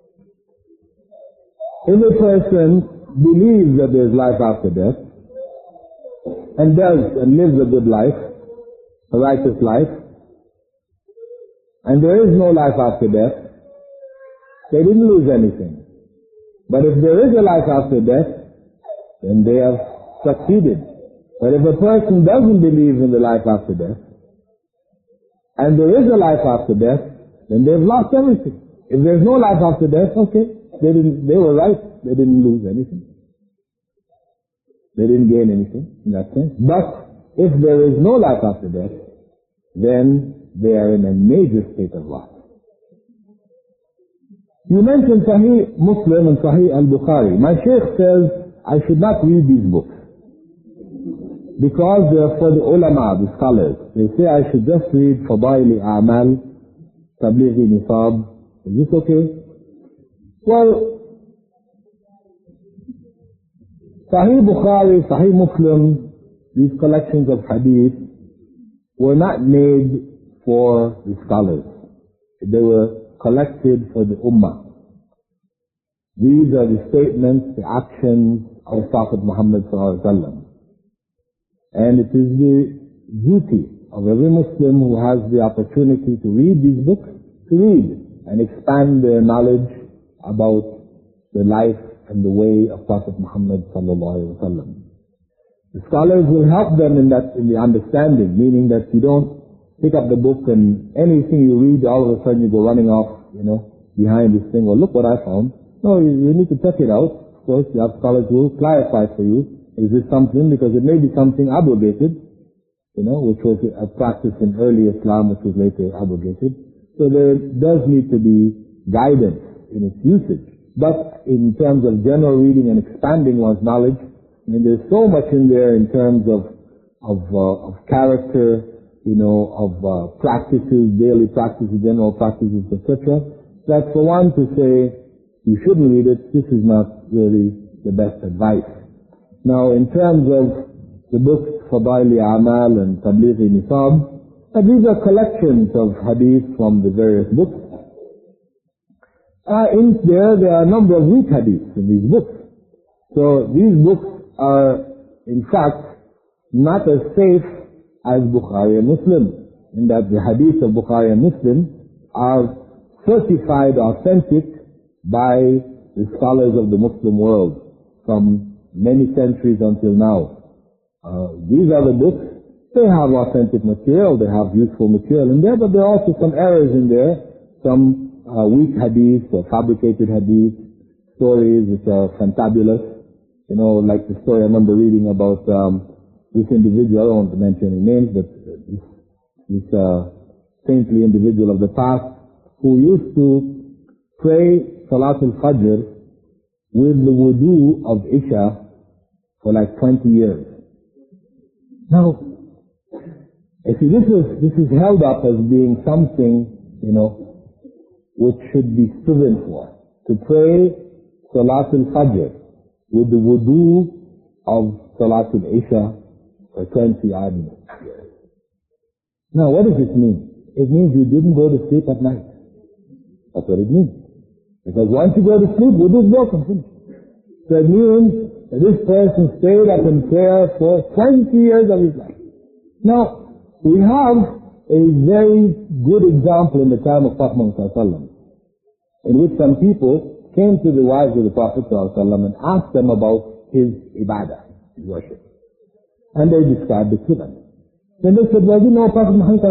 If a person believes that there is life after death, and lives a good life, a righteous life, and there is no life after death, they didn't lose anything. But if there is a life after death, then they have succeeded. But if a person doesn't believe in the life after death, and there is a life after death, then they've lost everything. If there's no life after death, okay, they were right. They didn't lose anything. They didn't gain anything in that sense. But if there is no life after death, then they are in a major state of loss. You mentioned Sahih Muslim and Sahih al-Bukhari. My Shaykh says I should not read these books because they are for the ulama, the scholars. They say I should just read Fadaili A'mal, Tablighi Nisab. Is this okay? Well, Sahih Bukhari, Sahih Muslim, these collections of hadith were not made for the scholars. They were collected for the ummah. These are the statements, the actions of Prophet Muhammad sallallahu alaihi wasallam. And it is the duty of every Muslim who has the opportunity to read these books, to read and expand their knowledge about the life and the way of Prophet Muhammad sallallahu alaihi wasallam. The scholars will help them in the understanding, meaning that you don't pick up the book and anything you read, all of a sudden you go running off, behind this thing, well, look what I found. No, you need to check it out. Of course, the scholars will clarify for you, is this something, because it may be something abrogated, which was a practice in early Islam, which was later abrogated. So there does need to be guidance in its usage. But in terms of general reading and expanding one's knowledge, there's so much in there in terms of character, of practices, daily practices, general practices, etc., that for one to say you shouldn't read it, this is not really the best advice. Now, in terms of the books Fadail A'mal and Tabligh Nisab, these are collections of hadith from the various books. There are a number of weak hadiths in these books. So these books are, in fact, not as safe as Bukhari and Muslim, in that the hadith of Bukhari and Muslim are certified authentic by the scholars of the Muslim world from many centuries until now. These are the books. They have authentic material, they have useful material in there, but there are also some errors in there, some weak hadiths or fabricated hadiths, stories which are fantabulous. Like the story I remember reading about this individual, I don't want to mention any names, but this saintly individual of the past who used to pray Salatul Fajr with the wudu of Isha for like 20 years. Now, you see, this is held up as being something, which should be striven for. To pray Salatul Fajr with the wudu of Salatul Isha for 20 odd years. Now, what does it mean? It means you didn't go to sleep at night. That's what it means. Because once you go to sleep, wudu is broken. So it means that this person stayed up in prayer for 20 years of his life. Now, we have a very good example in the time of Prophet Muhammad in which some people came to the wives of the Prophet and asked them about his ibadah, his worship. And they described it to them. Then they said, well, Prophet Muhammad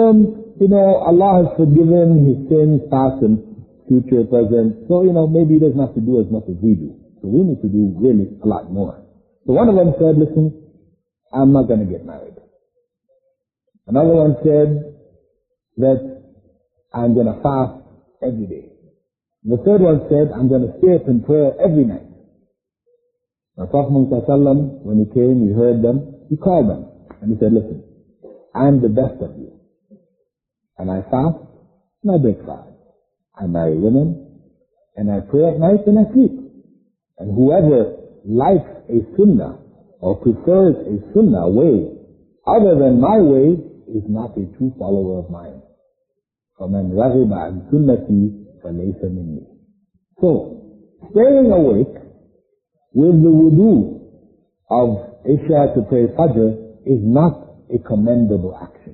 Allah has forgiven his sins, past and future, present. So, maybe he doesn't have to do as much as we do. So we need to do really a lot more. So one of them said, listen, I'm not going to get married. Another one said that I'm going to fast every day. The third one said, I'm going to stay up in prayer every night. Now, Prophet Muhammad, when he came, he heard them, he called them, and he said, listen, I'm the best of you. And I fast, and I break fast. I marry women, and I pray at night, and I sleep. And whoever likes a sunnah, or prefers a sunnah way, other than my way, is not a true follower of mine. فَمَنْ رَغِبَ عَنْ سُنَّتِي فَلَيْسَ مِنِّي. So, staying awake with the wudu of Isha to pray Fajr is not a commendable action.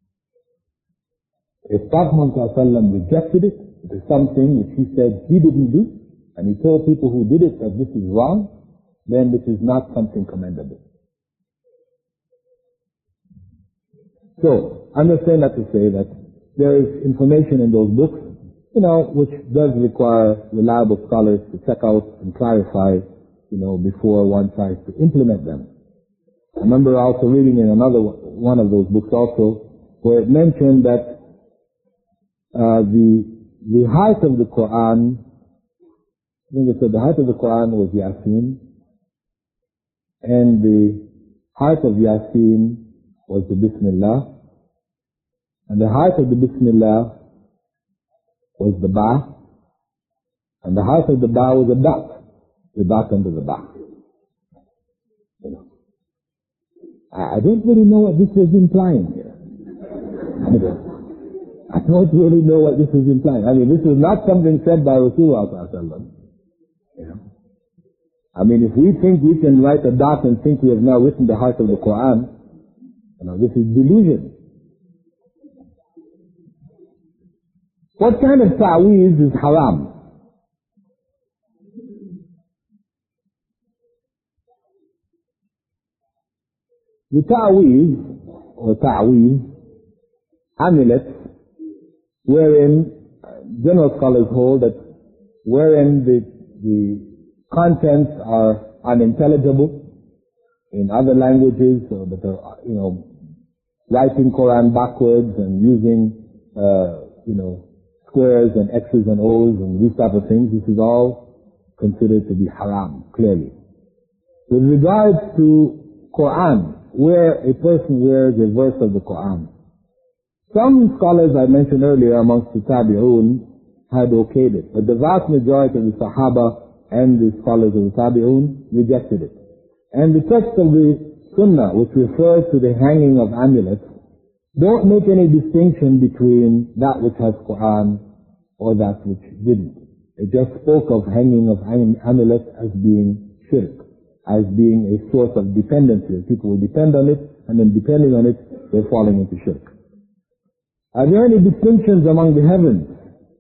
If Prophet Muhammad rejected it, it is something which he said he didn't do, and he told people who did it that this is wrong, then this is not something commendable. So, I'm just saying that to say that there is information in those books, which does require reliable scholars to check out and clarify, before one tries to implement them. I remember also reading in another one of those books also, where it mentioned that the height of the Quran, I think it said the height of the Quran was Yasin, and the height of Yasin was the Bismillah, and the height of the Bismillah was the Ba, and the height of the Ba was the dot under the Ba. I don't really know what this is implying here. I don't really know what this is implying. I mean, this is not something said by Rasulullah. I mean, if we think we can write a dot and think we have now written the heart of the Quran, this is delusion. What kind of ta'weez is haram? The ta'weez, amulets, wherein general scholars hold that wherein the contents are unintelligible in other languages, or that are, writing Quran backwards and using, squares and X's and O's and these type of things, this is all considered to be haram, clearly. With regards to Quran, where a person wears a verse of the Quran, some scholars I mentioned earlier amongst the Tabi'un had okayed it, but the vast majority of the Sahaba and the scholars of the Tabi'un rejected it. And the text of the Sunnah, which refers to the hanging of amulets, don't make any distinction between that which has Quran or that which didn't. It just spoke of hanging of amulets as being shirk, as being a source of dependency. People will depend on it, and then depending on it, they're falling into shirk. Are there any distinctions among the heavens?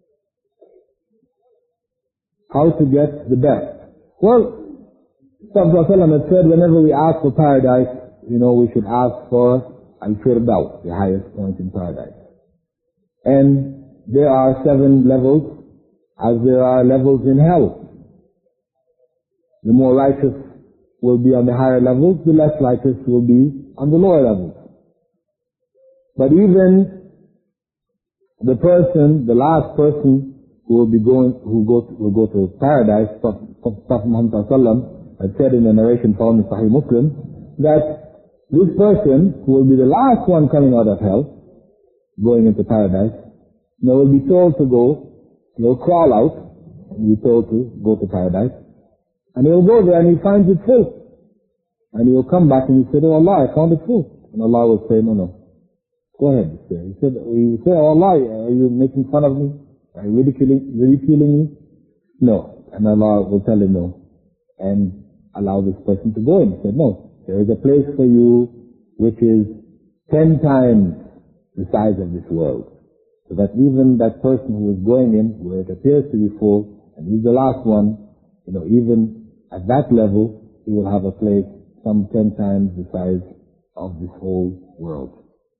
How to get the best? Well, Prophet ﷺ had said whenever we ask for paradise, we should ask for Al-Firdaus, the highest point in paradise. And there are 7 levels, as there are levels in hell. The more righteous will be on the higher levels, the less righteous will be on the lower levels. But even the last person who will go to paradise, Prophet Muhammad ﷺ had said in a narration found in Sahih Muslim, that this person, who will be the last one coming out of hell, going into paradise, will be told to go, he'll crawl out, and be told to go to paradise, and he'll go there and he finds it full. And he'll come back and he'll say, "Oh Allah, I found it full." And Allah will say, "No. Go ahead." He said, "Oh Allah, are you making fun of me? Are you ridiculing me?" No. And Allah will tell him no. And allow this person to go in. He said, "No. There is a place for you which is 10 times the size of this world." So that even that person who is going in, where it appears to be full, and he's the last one, even at that level, he will have a place some 10 times the size of this whole world.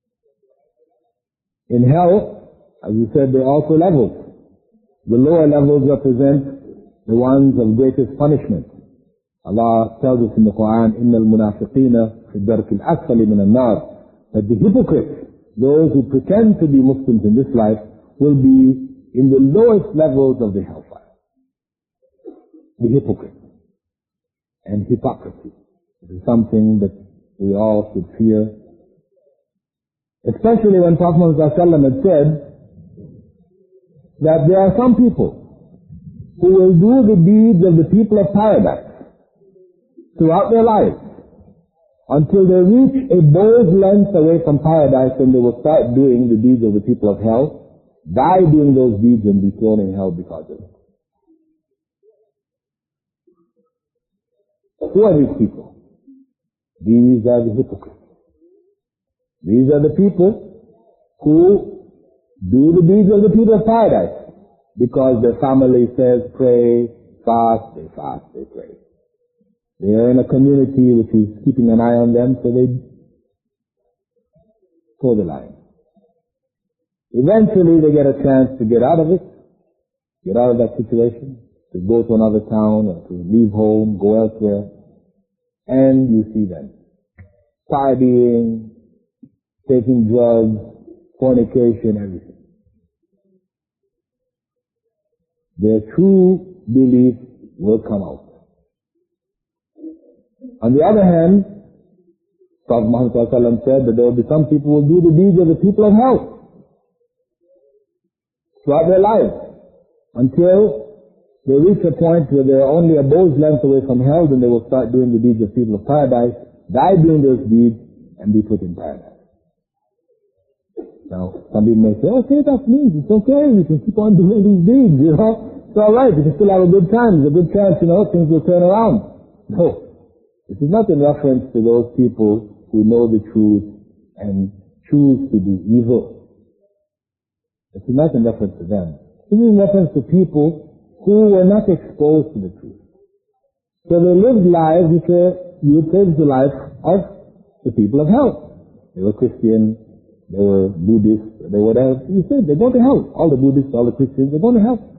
In hell, as we said, there are also levels. The lower levels represent the ones of greatest punishment. Allah tells us in the Quran, إِنَّ الْمُنَافِقِينَ فِي الدَّرْكِ الْأَسْفَلِ مِنَ النَّارِ, that the hypocrites, those who pretend to be Muslims in this life, will be in the lowest levels of the hellfire. The hypocrite and hypocrisy. It is something that we all should fear. Especially when Prophet Muhammad ﷺ had said that there are some people who will do the deeds of the people of paradise throughout their lives until they reach a bow's length away from paradise, and they will start doing the deeds of the people of hell, die doing those deeds and be thrown in hell because of it. Who are these people? These are the hypocrites. These are the people who do the deeds of the people of paradise because their family says pray, fast, they pray. They are in a community which is keeping an eye on them, so they toe the line. Eventually they get a chance to get out of it, get out of that situation, to go to another town or to leave home, go elsewhere, and you see them partying, taking drugs, fornication, everything. Their true belief will come out. On the other hand, Prophet Muhammad ﷺ said that there will be some people who will do the deeds of the people of hell throughout their lives until they reach a point where they are only a bow's length away from hell, then they will start doing the deeds of people of paradise, die doing those deeds, and be put in paradise. Now, some people may say, okay, that means it's okay, you can keep on doing these deeds, It's alright, you can still have a good time, there's a good chance, things will turn around. No. This is not in reference to those people who know the truth and choose to do evil. This is not in reference to them. This is in reference to people who were not exposed to the truth. So they lived lives which you would say the life of the people of hell. They were Christian, they were Buddhist, they were whatever. You said they're going to hell. All the Buddhists, all the Christians, they're going to hell.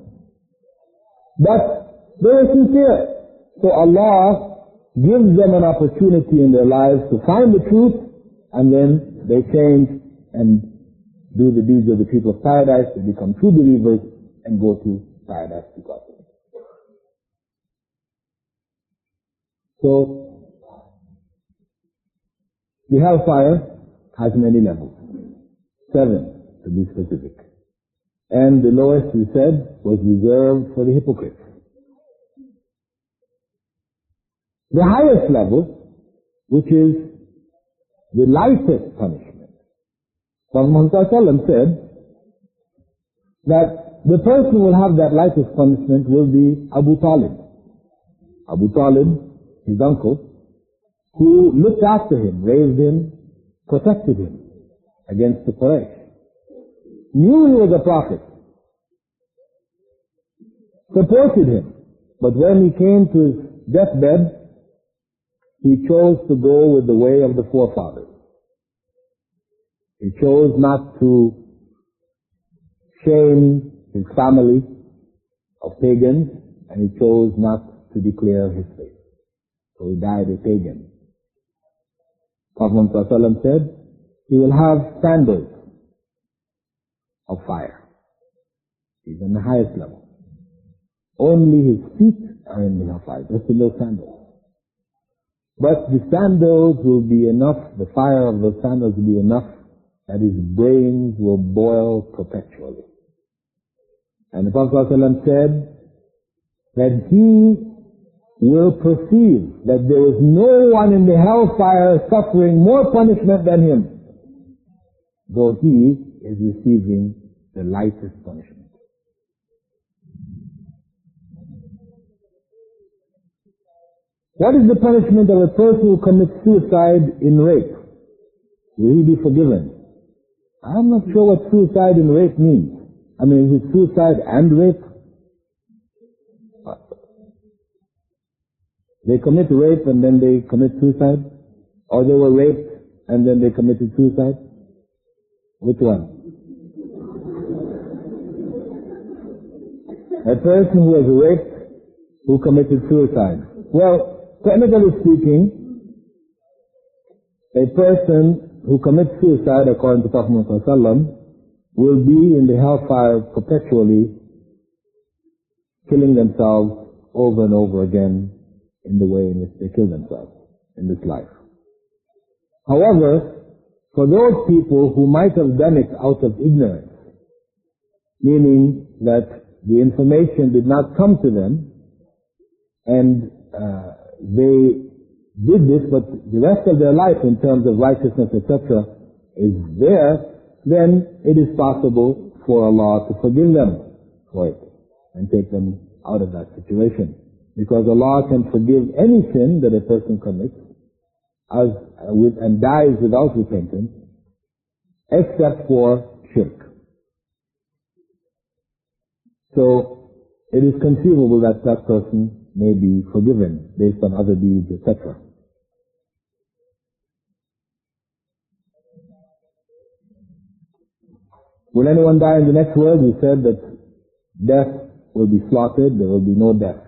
But they were sincere. So Allah gives them an opportunity in their lives to find the truth, and then they change and do the deeds of the people of paradise. They become true believers and go to paradise because of it. So, the hellfire has many levels. 7, to be specific. And the lowest, we said, was reserved for the hypocrites. The highest level, which is the lightest punishment. Prophet Muhammad said that the person who will have that lightest punishment will be Abu Talib. Abu Talib, his uncle, who looked after him, raised him, protected him against the Quraysh. Knew he was a prophet, supported him, but when he came to his deathbed, he chose to go with the way of the forefathers. He chose not to shame his family of pagans, and he chose not to declare his faith. So he died a pagan. Prophet Muhammad said, he will have sandals of fire. He's on the highest level. Only his feet are in the fire, just below sandals. But the sandals will be enough, the fire of the sandals will be enough that his brains will boil perpetually. And the Prophet ﷺ said that he will perceive that there is no one in the hellfire suffering more punishment than him, though he is receiving the lightest punishment. What is the punishment of a person who commits suicide in rape? Will he be forgiven? I'm not sure what suicide in rape means. I mean, is it suicide and rape? They commit rape and then they commit suicide? Or they were raped and then they committed suicide? Which one? A person who was raped who committed suicide. Well, technically speaking, a person who commits suicide, according to Prophet Muhammad ﷺ, will be in the hellfire perpetually, killing themselves over and over again in the way in which they kill themselves in this life. However, for those people who might have done it out of ignorance, meaning that the information did not come to them, and they did this, but the rest of their life in terms of righteousness, etc., is there, then it is possible for Allah to forgive them for it and take them out of that situation. Because Allah can forgive any sin that a person commits and dies without repentance, except for shirk. So, it is conceivable that that person may be forgiven based on other deeds, etc. Will anyone die in the next world? We said that death will be slaughtered, there will be no death.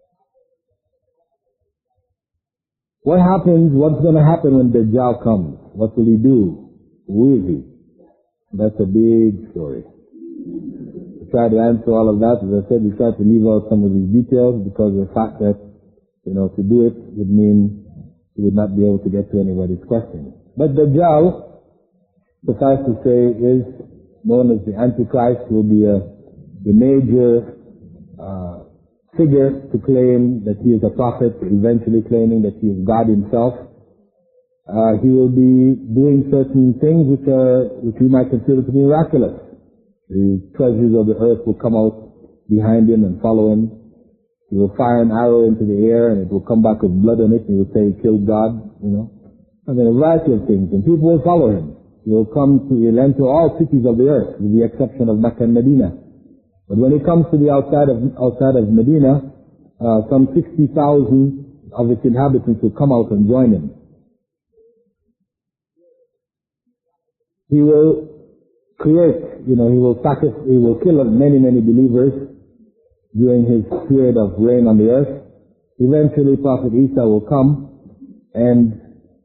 What happens, what's going to happen when Dajjal comes? What will he do? Who is he? That's a big story. We try to answer all of that. As I said, we try to leave out some of these details because of the fact that, to do it would mean we would not be able to get to anybody's question. But Dajjal, suffice to say, is known as the Antichrist, who will be the major figure to claim that he is a prophet, eventually claiming that he is God himself. He will be doing certain things which we might consider to be miraculous. The treasures of the earth will come out behind him and follow him. He will fire an arrow into the air and it will come back with blood on it, and he will say he killed God, And then a variety of things. And people will follow him. He'll enter all cities of the earth, with the exception of Mecca and Medina. But when he comes to the outside of Medina, some 60,000 of its inhabitants will come out and join him. He will create, he will kill many, many believers during his period of reign on the earth. Eventually, Prophet Isa will come and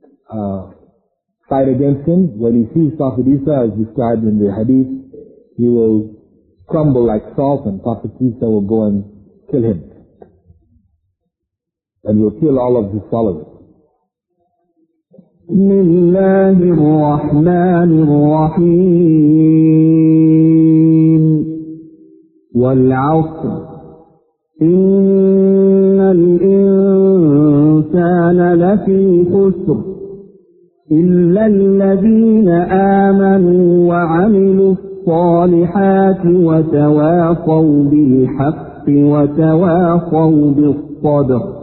fight against him. When he sees Prophet Isa, as described in the hadith, he will crumble like salt, and Prophet Isa will go and kill him. And will kill all of his followers.
بسم الله الرحمن الرحيم والعصر إن الإنسان لفي خسر إلا الذين آمنوا وعملوا الصالحات وتواصوا بالحق وتواصوا بالصبر.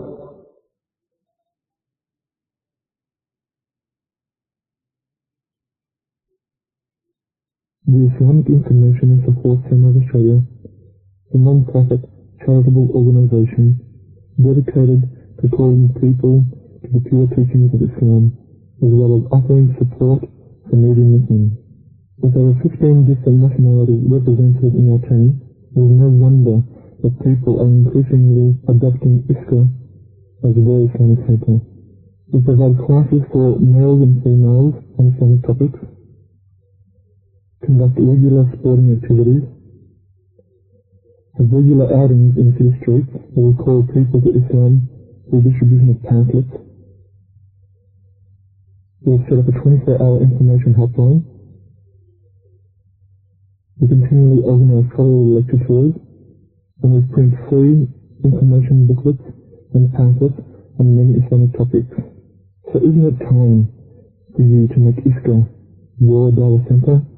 The Islamic Information and Support Center of Australia, a non-profit charitable organisation dedicated to calling people to the pure teachings of Islam, as well as offering support for needy Muslims. With over 15 different nationalities represented in our team, it is no wonder that people are increasingly adopting ISKA as their Islamic center. We provide classes for males and females on Islamic topics, conduct regular sporting activities, have regular outings in city streets where we call people to Islam through distribution of pamphlets. We have set up a 24-hour information hotline. We continually organize scholarly lecture tours, and we print free information booklets and pamphlets on many Islamic topics. So isn't it time for you to make ISKA your Dawah center?